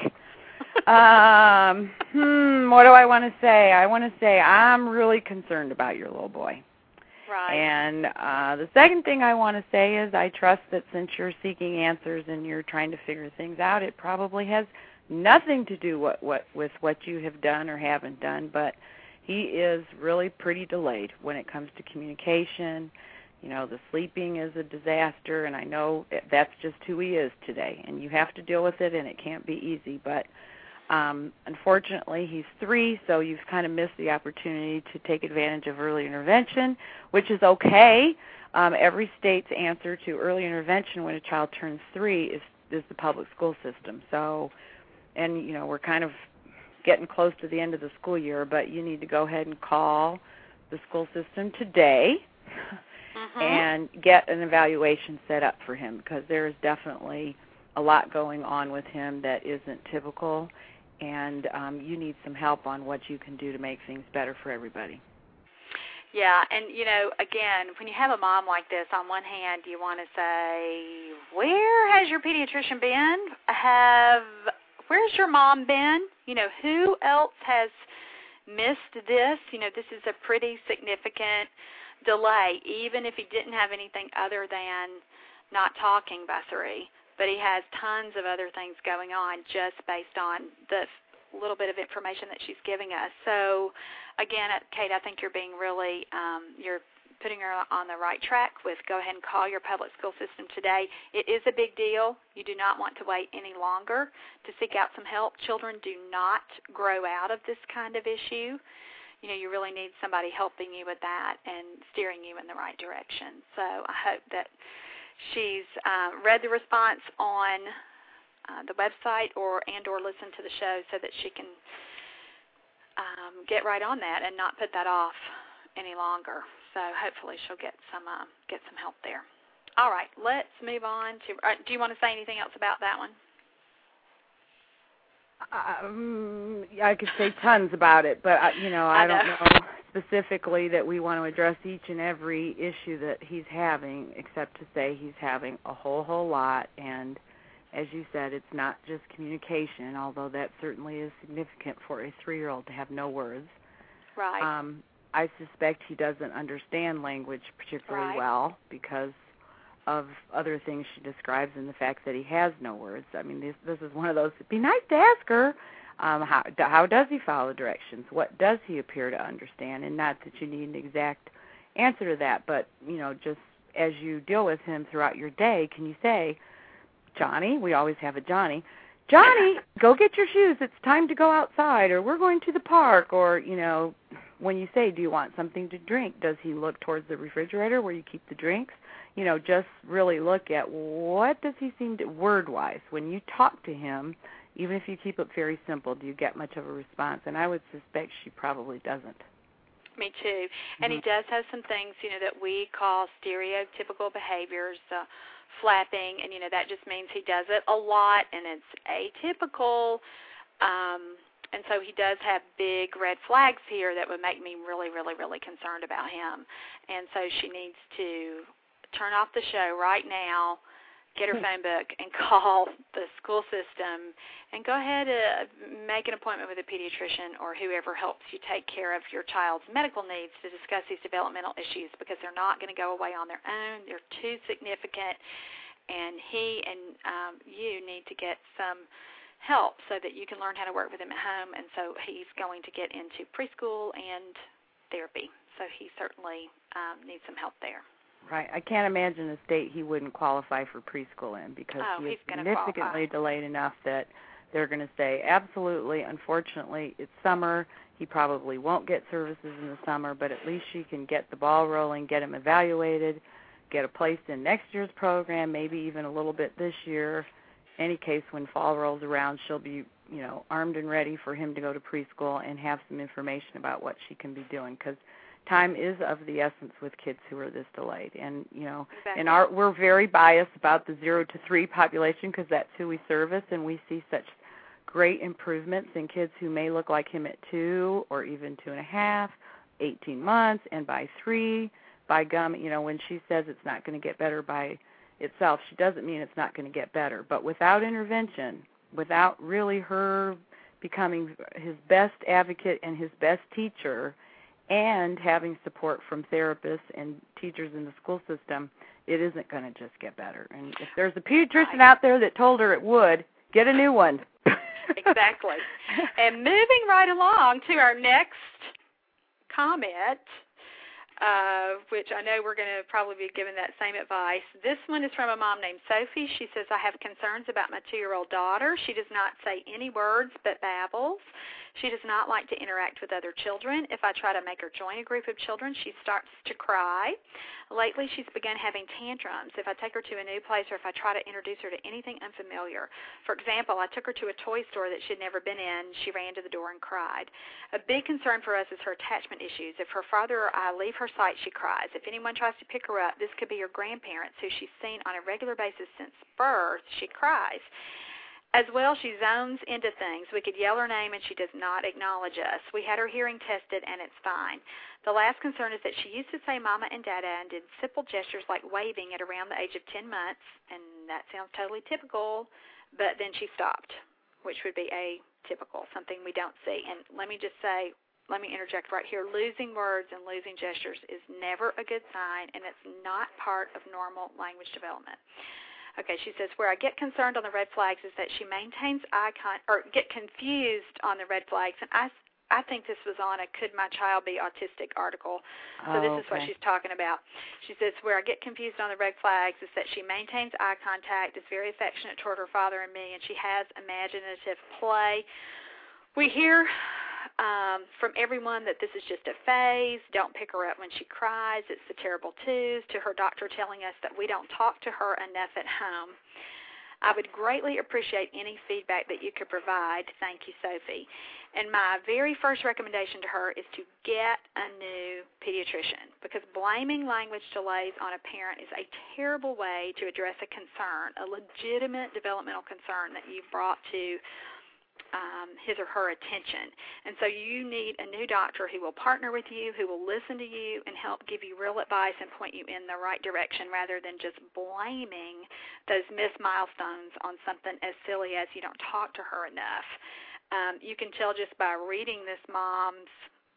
um, hmm, what do I want to say? I want to say I'm really concerned about your little boy. Right. And uh, the second thing I want to say is I trust that since you're seeking answers and you're trying to figure things out, it probably has nothing to do what, what, with what you have done or haven't done, but he is really pretty delayed when it comes to communication. You know, the sleeping is a disaster, and I know that's just who he is today, and you have to deal with it, and it can't be easy. But um, unfortunately, he's three, so you've kind of missed the opportunity to take advantage of early intervention, which is okay. Um, every state's answer to early intervention when a child turns three is, is the public school system. So, and, you know, we're kind of getting close to the end of the school year, but you need to go ahead and call the school system today. Mm-hmm. And get an evaluation set up for him, because there is definitely a lot going on with him that isn't typical, and um, you need some help on what you can do to make things better for everybody. Yeah, and, you know, again, when you have a mom like this, on one hand, you want to say, where has your pediatrician been? Have, where's your mom been? You know, who else has missed this? You know, this is a pretty significant delay, even if he didn't have anything other than not talking by three. But he has tons of other things going on just based on the little bit of information that she's giving us. So, again, Kate, I think you're being really, um, you're putting her on the right track with go ahead and call your public school system today. It is a big deal. You do not want to wait any longer to seek out some help. Children do not grow out of this kind of issue. You know, you really need somebody helping you with that and steering you in the right direction. So I hope that she's uh, read the response on uh, the website or and or listened to the show so that she can um, get right on that and not put that off any longer. So hopefully she'll get some uh, get some help there. All right, let's move on to. Uh, do you want to say anything else about that one? Um, I could say tons about it, but, uh, you know, I, I know. don't know specifically that we want to address each and every issue that he's having, except to say he's having a whole, whole lot. And as you said, it's not just communication, although that certainly is significant for a three-year-old to have no words. Right. Um, I suspect he doesn't understand language particularly right. well because of other things she describes and the fact that he has no words. I mean, this this is one of those, it'd be nice to ask her, um, how, how does he follow directions? What does he appear to understand? And not that you need an exact answer to that, but, you know, just as you deal with him throughout your day, can you say, Johnny, we always have a Johnny, Johnny, go get your shoes, it's time to go outside, or we're going to the park, or, you know, when you say, do you want something to drink, does he look towards the refrigerator where you keep the drinks? You know, just really look at what does he seem to, word-wise, when you talk to him, even if you keep it very simple, do you get much of a response? And I would suspect she probably doesn't. Me too. And mm-hmm. he does have some things, you know, that we call stereotypical behaviors, uh, flapping, and, you know, that just means he does it a lot, and it's atypical. Um, and so he does have big red flags here that would make me really, really, really concerned about him. And so she needs to turn off the show right now, get her phone book, and call the school system, and go ahead and make an appointment with a pediatrician or whoever helps you take care of your child's medical needs to discuss these developmental issues, because they're not going to go away on their own. They're too significant, and he and um, you need to get some help so that you can learn how to work with him at home, and so he's going to get into preschool and therapy. So he certainly um, needs some help there. Right. I can't imagine a state he wouldn't qualify for preschool in, because oh, he is he's significantly delayed enough that they're going to say, absolutely, unfortunately, it's summer. He probably won't get services in the summer, but at least she can get the ball rolling, get him evaluated, get a place in next year's program, maybe even a little bit this year. Any case, when fall rolls around, she'll be, you know, armed and ready for him to go to preschool and have some information about what she can be doing, because time is of the essence with kids who are this delayed. And, you know, exactly. in our, we're very biased about the zero to three population, because that's who we service, and we see such great improvements in kids who may look like him at two or even two and a half, eighteen months, and by three, by gum, you know, when she says it's not going to get better by itself, she doesn't mean it's not going to get better. But without intervention, without really her becoming his best advocate and his best teacher, and having support from therapists and teachers in the school system, it isn't going to just get better. And if there's a pediatrician out there that told her it would, get a new one. Exactly. And moving right along to our next comment, uh, which I know we're going to probably be giving that same advice. This one is from a mom named Sophie. She says, I have concerns about my two-year-old daughter. She does not say any words but babbles. She does not like to interact with other children. If I try to make her join a group of children, she starts to cry. Lately, she's begun having tantrums if I take her to a new place or if I try to introduce her to anything unfamiliar. For example, I took her to a toy store that she had never been in. She ran to the door and cried. A big concern for us is her attachment issues. If her father or I leave her sight, she cries. If anyone tries to pick her up, this could be her grandparents, who she's seen on a regular basis since birth, she cries. As well, she zones into things. We could yell her name, and she does not acknowledge us. We had her hearing tested, and it's fine. The last concern is that she used to say mama and dada and did simple gestures like waving at around the age of ten months, and that sounds totally typical, but then she stopped, which would be atypical, something we don't see. And let me just say, let me interject right here, losing words and losing gestures is never a good sign, and it's not part of normal language development. Okay, she says, where I get concerned on the red flags is that she maintains eye contact, or get confused on the red flags. And I, I think this was on a Could My Child Be Autistic article. So oh, this is okay. what she's talking about. She says, where I get confused on the red flags is that she maintains eye contact, is very affectionate toward her father and me, and she has imaginative play. We hear um, from everyone that this is just a phase. Don't pick her up when she cries. It's the terrible twos, to her doctor telling us that we don't talk to her enough at home. I would greatly appreciate any feedback that you could provide. Thank you, Sophie. And my very first recommendation to her is to get a new pediatrician, because blaming language delays on a parent is a terrible way to address a concern, a legitimate developmental concern that you've brought to Um, his or her attention. And so you need a new doctor who will partner with you, who will listen to you and help give you real advice and point you in the right direction, rather than just blaming those missed milestones on something as silly as you don't talk to her enough. Um, you can tell just by reading this mom's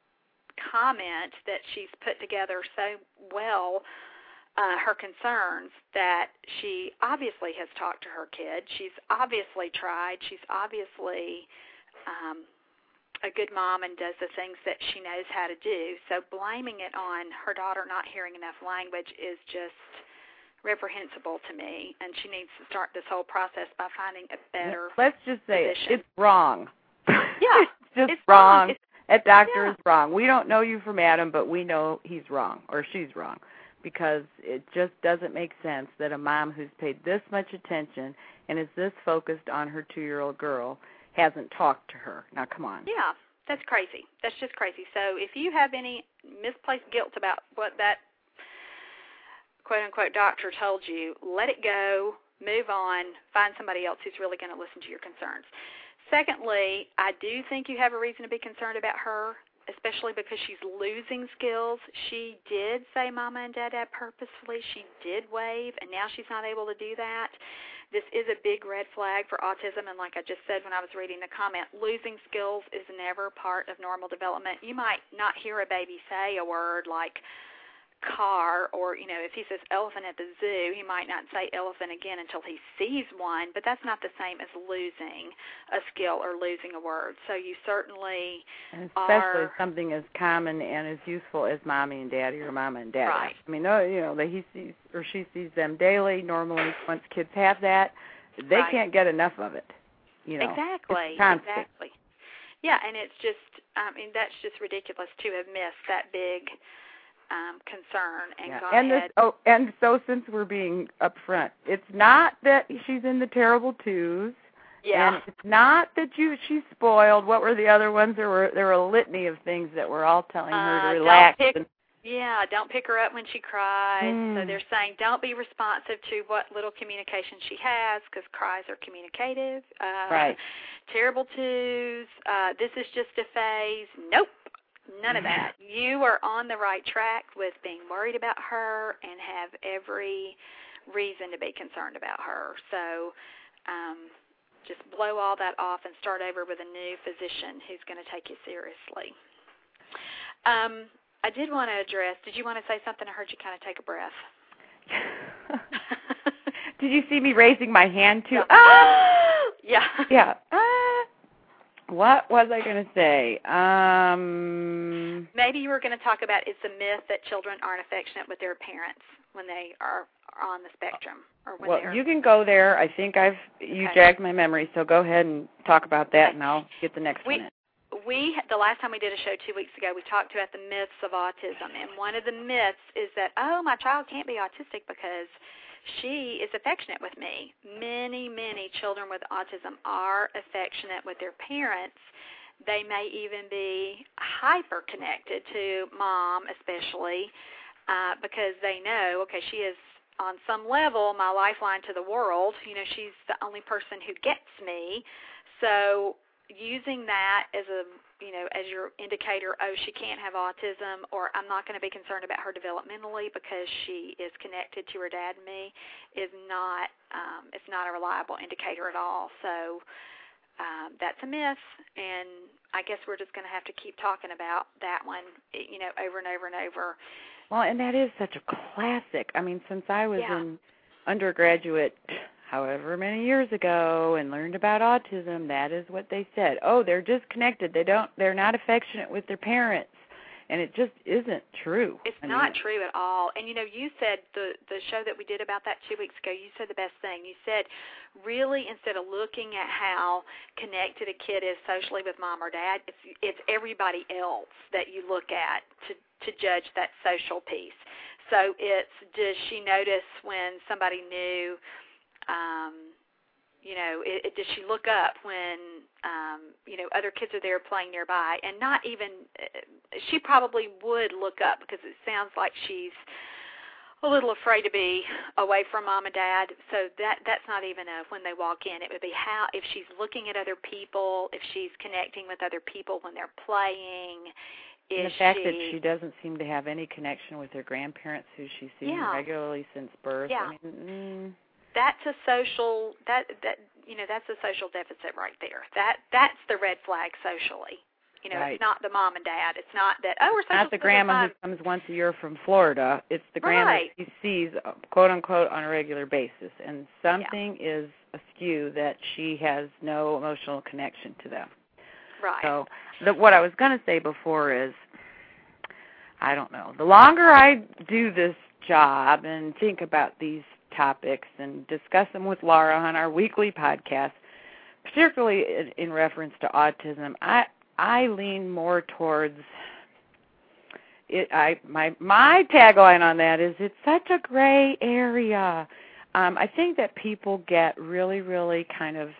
comment that she's put together so well Uh, her concerns, that she obviously has talked to her kid. She's obviously tried. She's obviously um, a good mom and does the things that she knows how to do. So blaming it on her daughter not hearing enough language is just reprehensible to me, and she needs to start this whole process by finding a better Let's just say physician. It. It's wrong. Yeah. It's just it's wrong. wrong. It's, that doctor yeah. is wrong. We don't know you from Adam, but we know he's wrong, or she's wrong, because it just doesn't make sense that a mom who's paid this much attention and is this focused on her two-year-old girl hasn't talked to her. Now, come on. Yeah, that's crazy. That's just crazy. So if you have any misplaced guilt about what that quote-unquote doctor told you, let it go, move on, find somebody else who's really going to listen to your concerns. Secondly, I do think you have a reason to be concerned about her, especially because she's losing skills. She did say mama and dada purposefully. She did wave, and now she's not able to do that. This is a big red flag for autism, and like I just said when I was reading the comment, losing skills is never part of normal development. You might not hear a baby say a word like car, or, you know, if he says elephant at the zoo, he might not say elephant again until he sees one, but that's not the same as losing a skill or losing a word. So you certainly and especially are, something as common and as useful as mommy and daddy or mama and daddy. Right. I mean, no, you know, that he sees or she sees them daily. Normally, once kids have that, they right. can't get enough of it. You know, exactly, it's constant. exactly. Yeah, and it's just, I mean, that's just ridiculous to have missed that big Um, concern and yeah. gone and ahead. This, oh, and so since we're being upfront, it's not that she's in the terrible twos. Yeah. And it's not that you she's spoiled. What were the other ones? There were there were a litany of things that were all telling her to Uh, relax. don't pick, and, yeah, don't pick her up when she cries. Mm. So they're saying don't be responsive to what little communication she has, because cries are communicative. Uh, right. Terrible twos. Uh, this is just a phase. Nope. None of that. You are on the right track with being worried about her and have every reason to be concerned about her. So um, just blow all that off and start over with a new physician who's going to take you seriously. Um, I did want to address, did you want to say something? I heard you kind of take a breath. Did you see me raising my hand too? Yeah. Ah! Yeah. Yeah. Ah. What was I going to say? Um, Maybe you were going to talk about it's a myth that children aren't affectionate with their parents when they are, are on the spectrum. Or when well, they're... you can go there. I think I've you Okay. jagged my memory, so go ahead and talk about that, and I'll get the next we, one in. We, the last time we did a show two weeks ago, we talked about the myths of autism, and one of the myths is that, oh, my child can't be autistic because she is affectionate with me. Many, many children with autism are affectionate with their parents. They may even be hyper-connected to mom, especially, uh, because they know, okay, she is on some level my lifeline to the world. You know, she's the only person who gets me. So using that as a, you know, as your indicator, oh, she can't have autism, or I'm not going to be concerned about her developmentally because she is connected to her dad and me, is not, um, it's not a reliable indicator at all. So um, that's a myth, and I guess we're just going to have to keep talking about that one, you know, over and over and over. Well, and that is such a classic. I mean, since I was Yeah. in undergraduate however many years ago and learned about autism, that is what they said. Oh, they're disconnected. They don't they're not affectionate with their parents. And it just isn't true. It's I not mean, true at all. And, you know, you said the the show that we did about that two weeks ago, you said the best thing. You said really instead of looking at how connected a kid is socially with mom or dad, it's it's everybody else that you look at to, to judge that social piece. So it's, does she notice when somebody new, um, you know, it, it, does she look up when, um, you know, other kids are there playing nearby? And not even, uh, she probably would look up because it sounds like she's a little afraid to be away from mom and dad. So that that's not even a when they walk in. It would be how, if she's looking at other people, if she's connecting with other people when they're playing. And Is the fact she, that she doesn't seem to have any connection with her grandparents who she's seen Yeah. regularly since birth. Yeah. I mean, mm, that's a social that that you know that's a social deficit right there. That that's the red flag socially. You know, right. It's not the mom and dad. It's not that oh we're social. Not the grandma who comes once a year from Florida. It's the grandma Right. he sees, quote unquote, on a regular basis, and something yeah. is askew that she has no emotional connection to them. Right. So the, what I was going to say before is, I don't know, the longer I do this job and think about these topics and discuss them with Laura on our weekly podcast, particularly in, in reference to autism, I I lean more towards it. I my my tagline on that is it's such a gray area. Um, I think that people get really, really kind of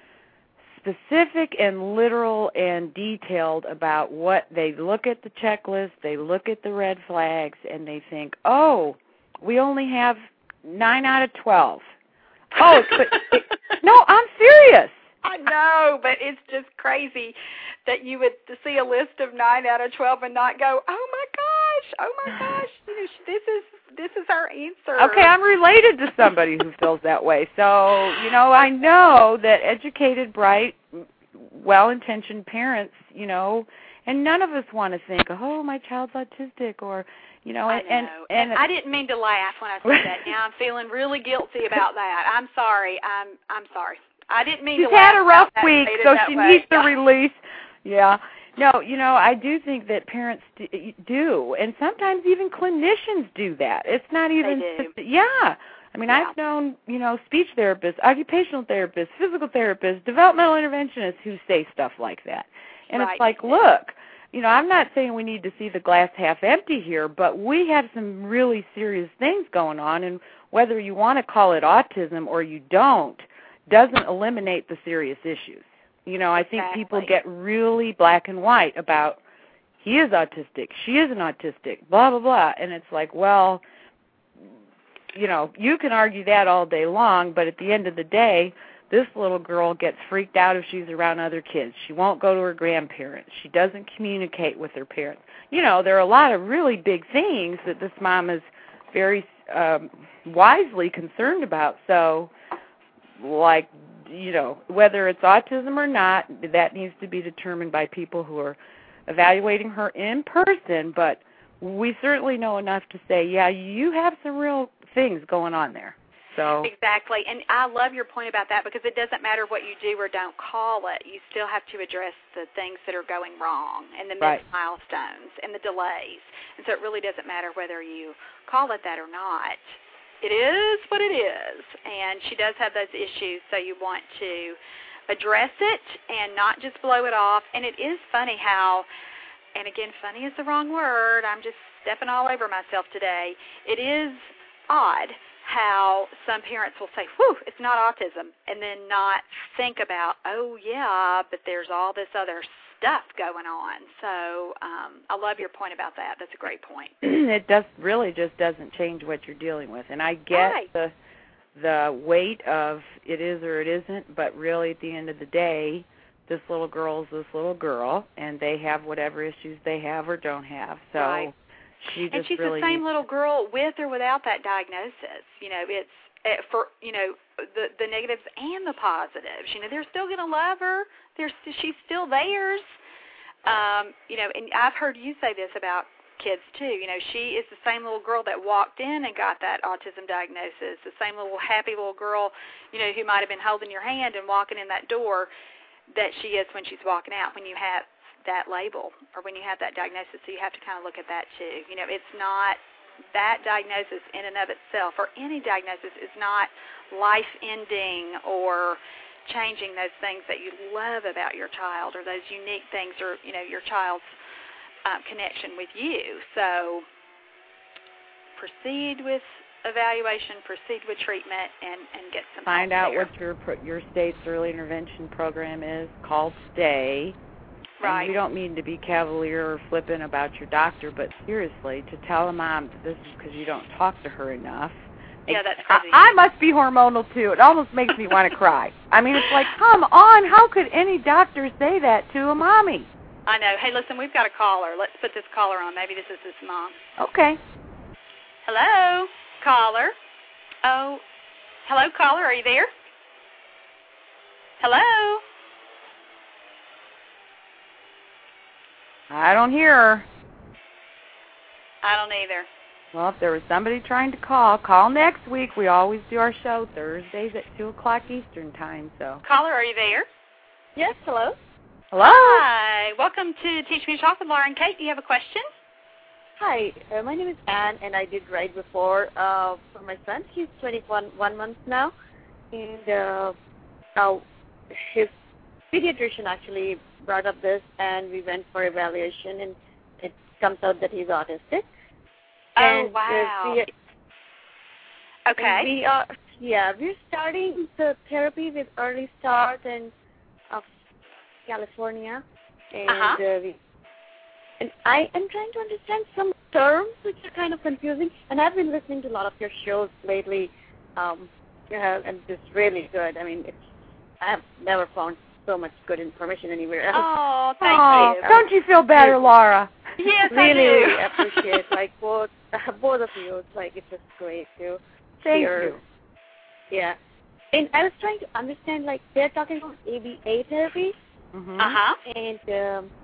specific and literal and detailed about what they look at the checklist, they look at the red flags, and they think, oh, we only have nine out of twelve. Oh, but it, no, I'm serious. I know, but it's just crazy that you would see a list of nine out of twelve and not go, oh my gosh, oh my gosh, you know, this is this is our answer. Okay, I'm related to somebody who feels that way. So, you know, I know that educated, bright, well-intentioned parents, you know, And none of us want to think, oh, my child's autistic, or, you know. I And, know. and, and I didn't mean to laugh when I said that. Now I'm feeling really guilty about that. I'm sorry. I'm I'm sorry. I didn't mean She's to laugh. She's had a rough week, so she way. needs the yeah. release. Yeah. No, you know, I do think that parents do, and sometimes even clinicians do that. It's not even, they do. Just, yeah. I mean, yeah. I've known, you know, speech therapists, occupational therapists, physical therapists, developmental interventionists who say stuff like that. And right. it's like, look, you know, I'm not saying we need to see the glass half empty here, but we have some really serious things going on, and whether you want to call it autism or you don't, doesn't eliminate the serious issues. You know, I think exactly. people get really black and white about he is autistic, she isn't autistic, blah, blah, blah. And it's like, well, you know, you can argue that all day long, but at the end of the day, this little girl gets freaked out if she's around other kids. She won't go to her grandparents. She doesn't communicate with her parents. You know, there are a lot of really big things that this mom is very um, wisely concerned about. So, like, you know, whether it's autism or not, that needs to be determined by people who are evaluating her in person, but we certainly know enough to say, yeah, you have some real things going on there. So exactly, and I love your point about that, because it doesn't matter what you do or don't call it. You still have to address the things that are going wrong and the missed right. milestones and the delays. And so it really doesn't matter whether you call it that or not. It is what it is, and she does have those issues, so you want to address it and not just blow it off. And it is funny how, and again, funny is the wrong word, I'm just stepping all over myself today. It is odd how some parents will say, whew, it's not autism, and then not think about, oh, yeah, but there's all this other stuff going on. So um, I love your point about that. That's a great point. It does really just doesn't change what you're dealing with. And I get right. the the weight of it is or it isn't, but really at the end of the day, this little girl is this little girl, and they have whatever issues they have or don't have. So right. she just and she's really the same little girl with or without that diagnosis. You know, it's uh, for you know the the negatives and the positives. You know, they're still going to love her. They're she's still theirs. Um, you know, and I've heard you say this about kids too. You know, she is the same little girl that walked in and got that autism diagnosis. The same little happy little girl, you know, who might have been holding your hand and walking in that door, that she is when she's walking out. When you have that label or when you have that diagnosis, so you have to kind of look at that too. You know, it's not that diagnosis in and of itself, or any diagnosis is not life-ending or changing those things that you love about your child, or those unique things, or, you know, your child's um, connection with you. So proceed with evaluation, proceed with treatment, and, and get some Find help out there. what your your state's early intervention program is, called STAY. Right. And we don't mean to be cavalier or flippant about your doctor, but seriously, to tell a mom that this is because you don't talk to her enough. Yeah, that's crazy. I, I must be hormonal, too. It almost makes me want to cry. I mean, it's like, come on, how could any doctor say that to a mommy? I know. Hey, listen, we've got a caller. Let's put this caller on. Maybe this is his mom. Okay. Hello, caller. Oh, hello, caller. Are you there? Hello? I don't hear her. I don't either. Well, if there was somebody trying to call, call next week. We always do our show Thursdays at two o'clock Eastern time. So, caller, are you there? Yes, hello. Hello. Hi. Welcome to Teach Me to Talk with Laura and Kate. Do you have a question? Hi, uh, my name is Anne, and I did write before uh, for my son. He's twenty-one one months now, and uh, now his pediatrician actually brought up this, and we went for evaluation, and it comes out that he's autistic. Oh, and, wow. Uh, we, okay. We are, yeah, we're starting the therapy with Early Start in of California, and uh-huh. uh, we, and I am trying to understand some terms which are kind of confusing, and I've been listening to a lot of your shows lately, um, uh, and it's really good. I mean, it's, I have never found so much good information anywhere else. Oh, thank oh, you. Don't you feel better, Laura? Yes, really, I do. really appreciate like both uh, both of you. It's like it's just great to Thank hear. you. Yeah, and I was trying to understand, like they're talking about A B A therapy, Mm-hmm. Uh-huh. and um,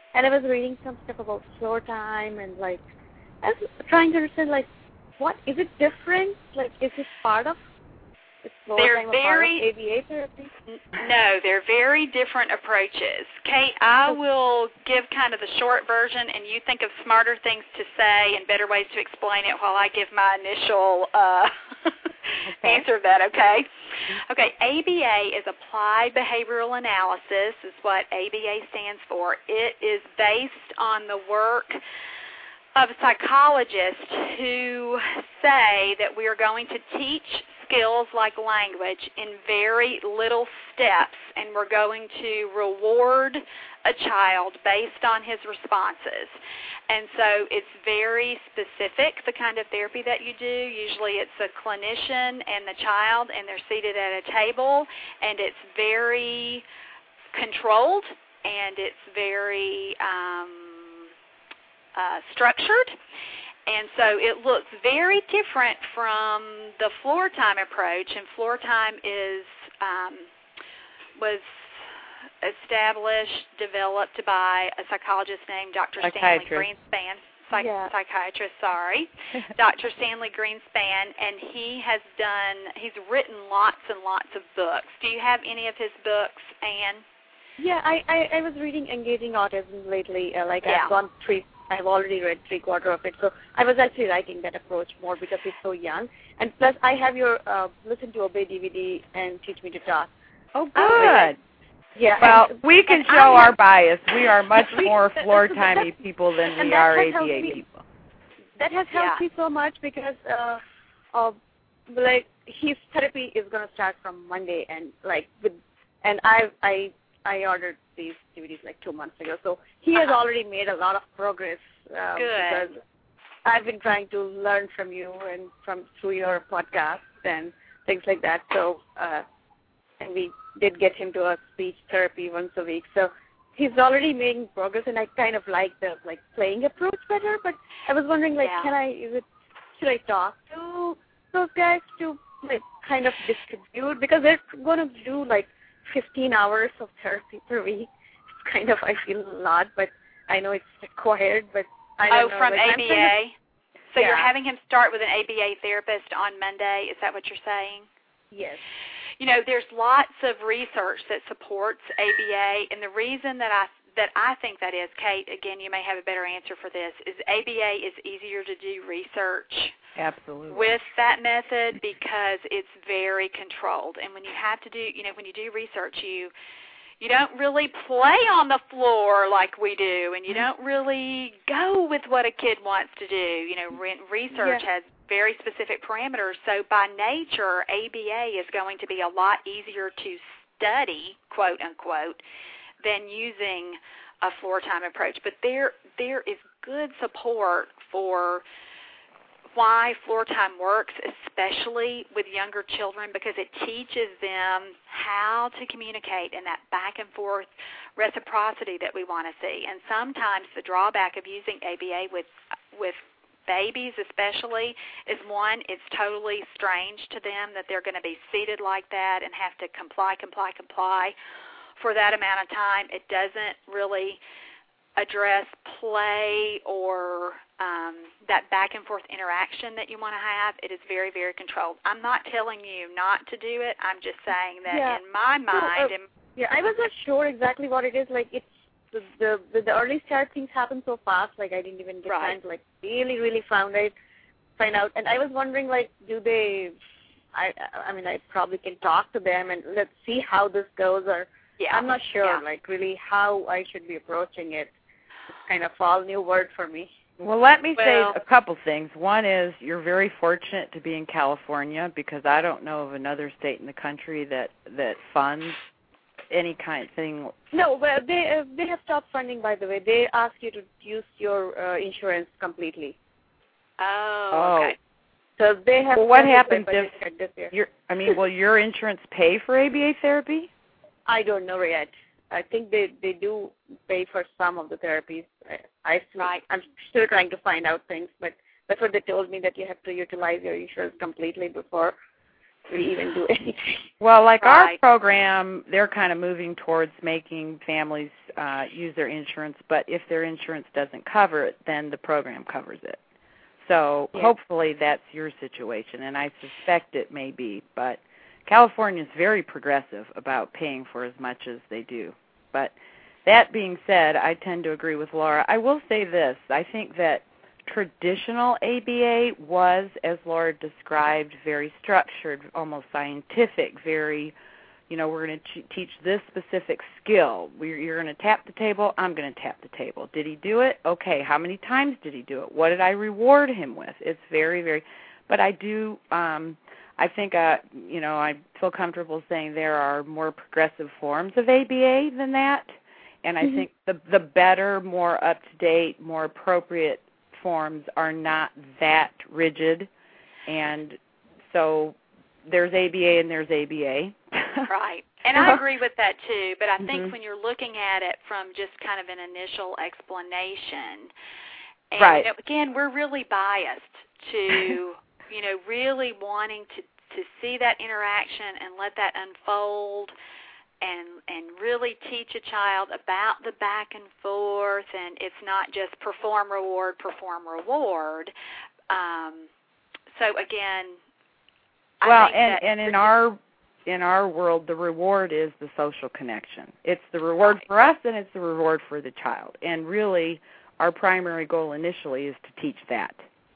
and I was reading some stuff about floor time and like I was trying to understand like what is it different? Like is it part of is floor They're time very, a part of A B A therapy? No, they're very different approaches. Kate, I will give kind of the short version, and you think of smarter things to say and better ways to explain it while I give my initial uh, okay. answer of that, okay? Okay, A B A is Applied Behavioral Analysis, is what A B A stands for. It is based on the work of psychologists who say that we are going to teach skills like language in very little steps, and we're going to reward a child based on his responses. And so it's very specific, the kind of therapy that you do. Usually it's a clinician and the child, and they're seated at a table, and it's very controlled, and it's very um, uh, structured. And so it looks very different from the floor time approach, and floor time is um, was established, developed by a psychologist named Doctor Stanley Greenspan, psych- yeah. psychiatrist, sorry, Doctor Stanley Greenspan, and he has done, he's written lots and lots of books. Do you have any of his books, Anne? Yeah, I, I, I was reading Engaging Autism lately. Uh, like yeah. I've gone three, I've already read three quarter of it. So I was actually liking that approach more because he's so young. And plus, I have your uh, Listen to Obey D V D and Teach Me to Talk. Oh, good. Yeah. Well, and, we can and show I our have, bias. We are much we, more that, floor that, timey people than we that are has A B A me, people. That has helped yeah. me so much because, uh, uh, like, his therapy is going to start from Monday, and like, with, and I, I, I ordered these D V Ds like two months ago, so he has uh-huh. already made a lot of progress. Um, Good. Because I've been trying to learn from you and from through your podcast and things like that. So, uh, and we did get him to a speech therapy once a week. So he's already making progress, and I kind of like the like playing approach better. But I was wondering, like, yeah. can I? Is it should I talk to those guys to like kind of distribute because they're going to do like fifteen hours of therapy per week. It's kind of I feel a lot, but I know it's required. But I don't oh, know. from like, A I'm B A. kind of, so yeah. you're having him start with an A B A therapist on Monday. Is that what you're saying? Yes. You know, there's lots of research that supports A B A, and the reason that I that I think that is, Kate, again, you may have a better answer for this, is A B A is easier to do research Absolutely. with that method because it's very controlled. And when you have to do, you know, when you do research, you you don't really play on the floor like we do, and you don't really go with what a kid wants to do. You know, re- research yeah. has very specific parameters, so by nature, A B A is going to be a lot easier to study, quote unquote, than using a floor time approach. But there there is good support for why floor time works, especially with younger children, because it teaches them how to communicate and that back and forth reciprocity that we want to see. And sometimes the drawback of using A B A with with babies especially is, one, it's totally strange to them that they're going to be seated like that and have to comply, comply, comply for that amount of time. It doesn't really address play or um, that back and forth interaction that you want to have. It is very, very controlled. I'm not telling you not to do it. I'm just saying that yeah. in my mind. So, uh, yeah, I was not sure exactly what it is. Like it's the the, the, the early start things happen so fast. Like I didn't even get right. time to like really, really found it, find out. And I was wondering, like, do they? I I mean, I probably can talk to them and let's see how this goes. Or yeah. I'm not sure, yeah. like really how I should be approaching it. It's kind of all new word for me. Well, let me well, say a couple things. One is you're very fortunate to be in California because I don't know of another state in the country that, that funds any kind of thing. No, well, they uh, they have stopped funding, by the way. They ask you to use your uh, insurance completely. Oh, oh. okay. So they have. Well, what happens if this year. your? I mean, will your insurance pay for A B A therapy? I don't know yet. I think they, they do pay for some of the therapies. I, I still, right. I'm still trying to find out things, but that's what they told me, that you have to utilize your insurance completely before we even do anything. Well, like right. our program, they're kind of moving towards making families uh, use their insurance, but if their insurance doesn't cover it, then the program covers it. So yeah. hopefully that's your situation, and I suspect it may be, but California is very progressive about paying for as much as they do. But that being said, I tend to agree with Laura. I will say this. I think that traditional A B A was, as Laura described, very structured, almost scientific, very, you know, we're going to ch- teach this specific skill. We're, you're going to tap the table, I'm going to tap the table. Did he do it? Okay, how many times did he do it? What did I reward him with? It's very, very, but I do, um, I think, uh, you know, I feel comfortable saying there are more progressive forms of A B A than that, and I mm-hmm. think the the better, more up-to-date, more appropriate forms are not that rigid, and so there's A B A and there's A B A. Right. And I agree with that too, but I think mm-hmm. when you're looking at it from just kind of an initial explanation, and right. you know, again, we're really biased to, you know, really wanting to, to see that interaction and let that unfold and and really teach a child about the back and forth, and it's not just perform, reward, perform, reward. Um, so again, well, I think and that and in our in our world, the reward is the social connection. It's the reward right. for us, and it's the reward for the child. And really, our primary goal initially is to teach that.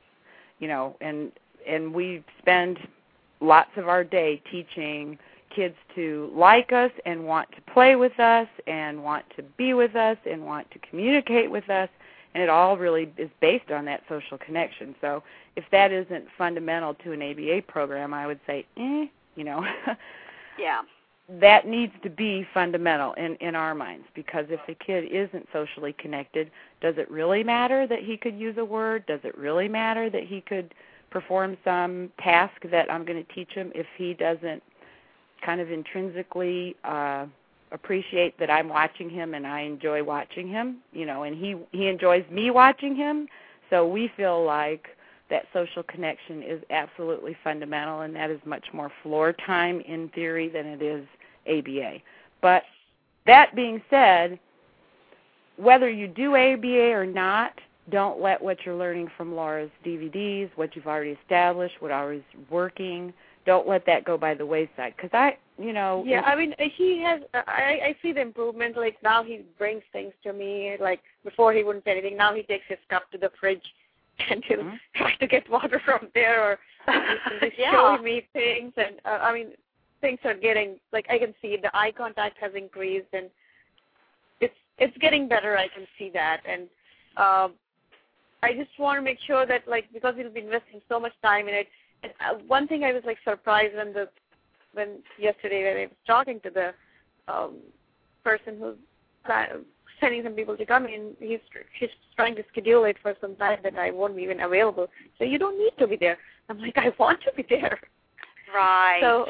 You know, and and we spend lots of our day teaching kids to like us and want to play with us and want to be with us and want to communicate with us, and it all really is based on that social connection. So if that isn't fundamental to an A B A program, I would say, eh, you know. yeah. That needs to be fundamental in, in our minds, because if the kid isn't socially connected, does it really matter that he could use a word? Does it really matter that he could perform some task that I'm going to teach him if he doesn't kind of intrinsically uh, appreciate that I'm watching him and I enjoy watching him, you know, and he, he enjoys me watching him. So we feel like that social connection is absolutely fundamental, and that is much more floor time in theory than it is A B A. But that being said, whether you do A B A or not, don't let what you're learning from Laura's D V Ds, what you've already established, what already is working, don't let that go by the wayside. Because I, you know. Yeah, I mean, he has, I, I see the improvement. Like, now he brings things to me. Like, before he wouldn't say anything. Now he takes his cup to the fridge and he'll mm-hmm. try to get water from there, or he's yeah. showing me things. And, uh, I mean, things are getting, like, I can see the eye contact has increased, and it's it's getting better. I can see that. And um, I just want to make sure that, like, because he'll be investing so much time in it. And uh, one thing I was, like, surprised when the when yesterday when I was talking to the um, person who's sending some people to come in, he's she's trying to schedule it for some time that I won't be even available. So you don't need to be there. I'm like, I want to be there. Right. So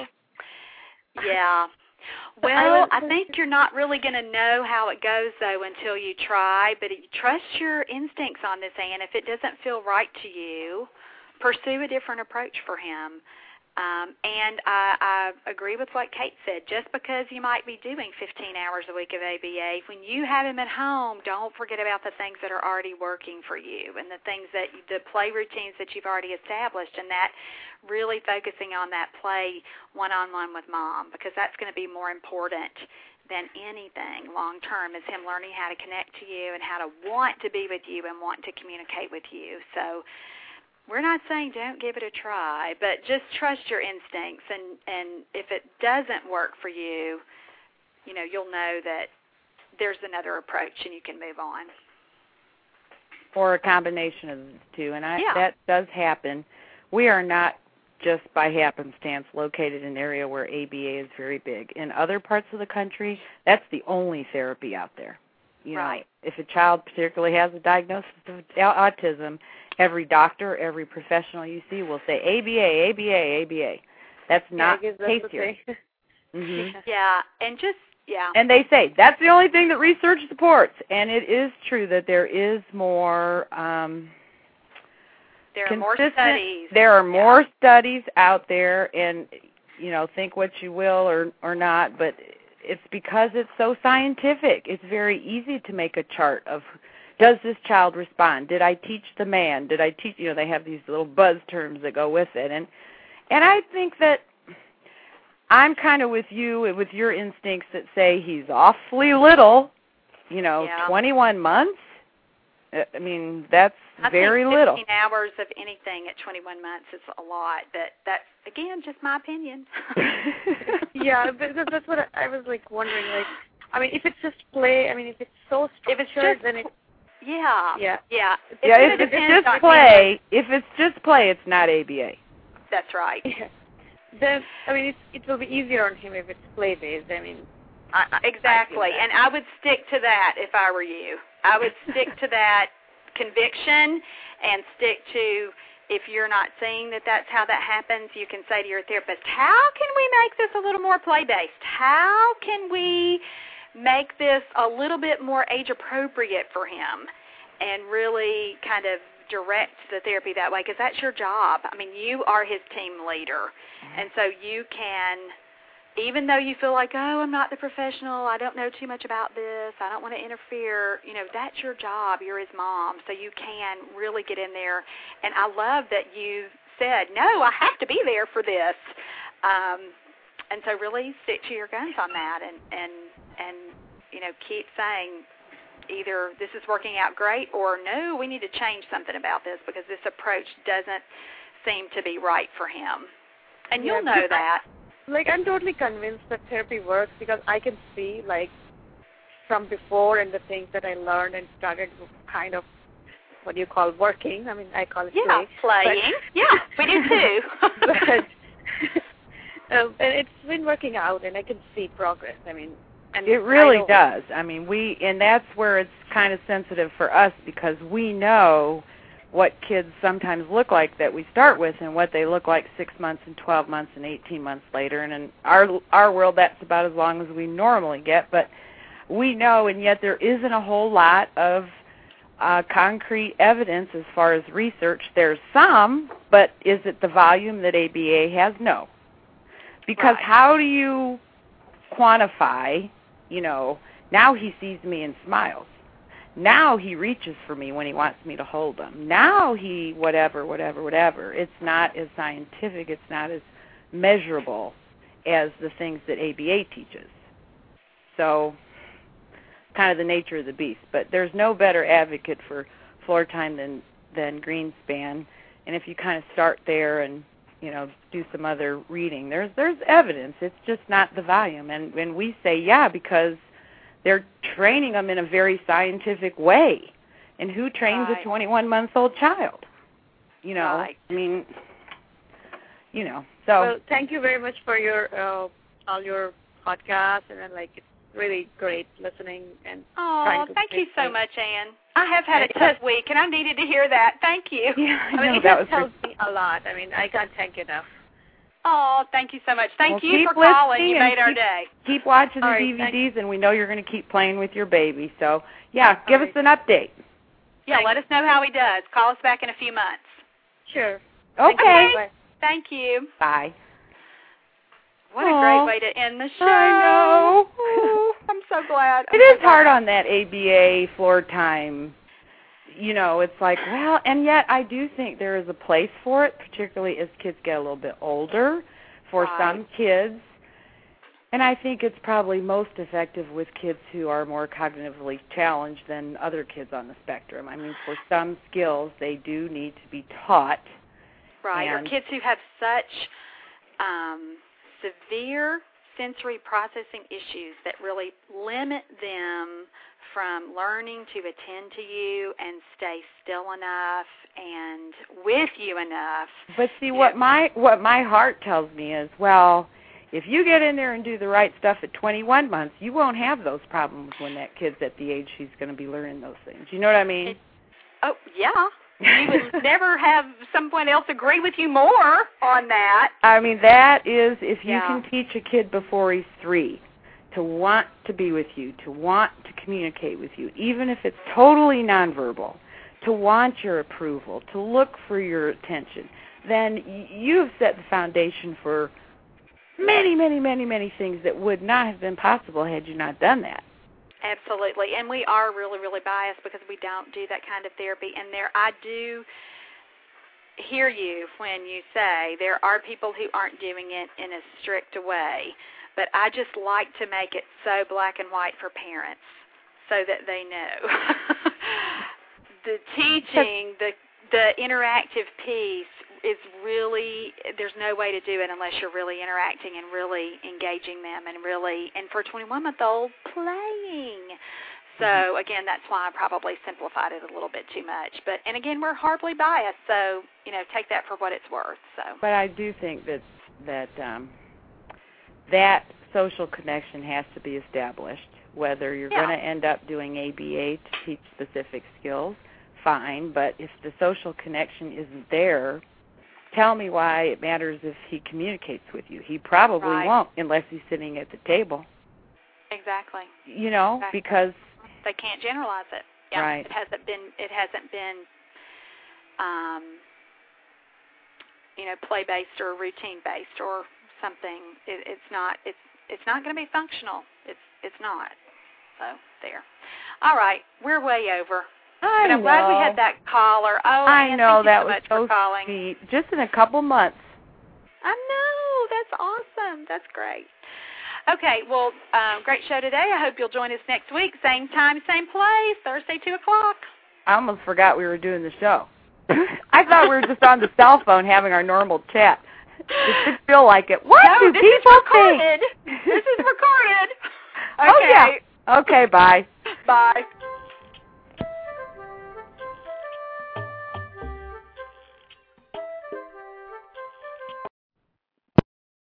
yeah. Well, I think you're not really going to know how it goes, though, until you try. But trust your instincts on this, Ann. If it doesn't feel right to you, pursue a different approach for him. Um, and I, I agree with what Kate said. Just because you might be doing fifteen hours a week of A B A, when you have him at home, don't forget about the things that are already working for you and the things that the play routines that you've already established, and that really focusing on that play one-on-one with mom, because that's going to be more important than anything long-term, is him learning how to connect to you and how to want to be with you and want to communicate with you. So we're not saying don't give it a try, but just trust your instincts, and, and if it doesn't work for you, you know, you'll know that there's another approach and you can move on. Or a combination of the two, and I, yeah. that does happen. We are not just by happenstance located in an area where A B A is very big. In other parts of the country, that's the only therapy out there. You right. know, if a child particularly has a diagnosis of autism, every doctor, every professional you see will say A B A, A B A, A B A. That's not yeah, the case here. Mm-hmm. Yeah, and just, yeah. And they say that's the only thing that research supports. And it is true that there is more um, There are more studies. There are yeah. more studies out there, and you know, think what you will or or not, but it's because it's so scientific. It's very easy to make a chart of, does this child respond? Did I teach the man? Did I teach, you know, they have these little buzz terms that go with it. And and I think that I'm kind of with you, with your instincts that say he's awfully little, you know, yeah. twenty-one months. I mean, that's I very think little. fifteen hours of anything at twenty-one months is a lot, but that's, again, just my opinion. Yeah, but that's what I was, like, wondering. Like, I mean, if it's just play, I mean, if it's so structured, if it's just, then it... Yeah. Yeah. Yeah. It's yeah, if it's just on play, if it's just play, it's not A B A. That's right. Yeah. Then, I mean, it, it will be easier on him if it's play-based. I mean, I, I, exactly. I and I would stick to that if I were you. I would stick to that conviction and stick to, if you're not seeing that that's how that happens, you can say to your therapist, how can we make this a little more play-based? How can we make this a little bit more age-appropriate for him, and really kind of direct the therapy that way, because that's your job. I mean, you are his team leader, and so you can, even though you feel like, oh, I'm not the professional, I don't know too much about this, I don't want to interfere, you know, that's your job. You're his mom, so you can really get in there. And I love that you said, no, I have to be there for this. Um, and so really stick to your guns on that, and, and, and you know, keep saying, either this is working out great, or no, we need to change something about this because this approach doesn't seem to be right for him. And you'll yeah, know that. Like, I'm totally convinced that therapy works because I can see, like, from before and the things that I learned and started kind of, what do you call, working. I mean, I call it yeah, play. playing. But, yeah, we do too. but, um, and it's been working out, and I can see progress. I mean, and it really does. I mean, we, and that's where it's kind of sensitive for us because we know what kids sometimes look like that we start with and what they look like six months and twelve months and eighteen months later. And in our our world, that's about as long as we normally get. But we know, and yet there isn't a whole lot of uh, concrete evidence as far as research. There's some, but is it the volume that A B A has? No. Because right. How do you quantify, you know, now he sees me and smiles. Now he reaches for me when he wants me to hold him. Now he whatever, whatever, whatever. It's not as scientific. It's not as measurable as the things that A B A teaches. So kind of the nature of the beast. But there's no better advocate for floor time than, than Greenspan. And if you kind of start there and, you know, do some other reading, there's there's evidence. It's just not the volume. And, and we say, yeah, because they're training them in a very scientific way. And who trains right. a twenty-one-month-old child? You know, right. I mean, you know. So well, thank you very much for your uh, all your podcasts, and then, like, it's really great listening and oh, trying to thank you so things. much, Ann. I have had a tough week, and I needed to hear that. Thank you. Yeah, I, I mean, know, it that just was helps me a lot. I mean, I can't thank you enough. Oh, thank you so much. Thank well, you for calling. You made keep, our day. Keep watching the right, D V Ds, and we know you're going to keep playing with your baby. So, yeah, give right. us an update. Yeah, Thanks. let us know how he does. Call us back in a few months. Sure. Okay. Okay. Thank you. Bye. What Aww. a great way to end the show. I know. Ooh, I'm so glad. It is hard on that A B A floor time. You know, it's like, well, and yet I do think there is a place for it, particularly as kids get a little bit older, for right. some kids. And I think it's probably most effective with kids who are more cognitively challenged than other kids on the spectrum. I mean, for some skills, they do need to be taught. Right, and or kids who have such um, severe sensory processing issues that really limit them from learning to attend to you and stay still enough and with you enough. But see, what my what my heart tells me is, well, if you get in there and do the right stuff at twenty-one months, you won't have those problems when that kid's at the age she's going to be learning those things. You know what I mean? It, oh, yeah. You would never have someone else agree with you more on that. I mean, that is, if you yeah. can teach a kid before he's three to want to be with you, to want to communicate with you, even if it's totally nonverbal, to want your approval, to look for your attention, then you've set the foundation for many, many, many, many things that would not have been possible had you not done that. Absolutely. And we are really, really biased because we don't do that kind of therapy. And there, I do hear you when you say there are people who aren't doing it in a strict way, but I just like to make it so black and white for parents so that they know. The teaching, the the interactive piece is really, there's no way to do it unless you're really interacting and really engaging them and really, and for a twenty-one-month-old, playing. So, again, that's why I probably simplified it a little bit too much. But, and again, we're hardly biased, so, you know, take that for what it's worth. So. But I do think that that um, that social connection has to be established, whether you're Yeah. going to end up doing A B A to teach specific skills, fine, but if the social connection isn't there, tell me why it matters if he communicates with you. He probably Right. won't unless he's sitting at the table. Exactly. You know, Exactly. because they can't generalize it. Yeah, right. It hasn't been. It hasn't been, um, you know, play based or routine based or something. It, it's not. It's it's not going to be functional. It's it's not. So there. All right, we're way over. I but I'm know. glad we had that caller. Oh, I Ann, know thank you that so was much so for calling. sweet. Just in a couple months. I know. That's awesome. That's great. Okay, well, um, great show today. I hope you'll join us next week. Same time, same place, Thursday, two o'clock. I almost forgot we were doing the show. I thought we were just on the cell phone having our normal chat. It did feel like it. What no, do this people is recorded. think? This is recorded. Okay. Oh, yeah. Okay, bye. Bye.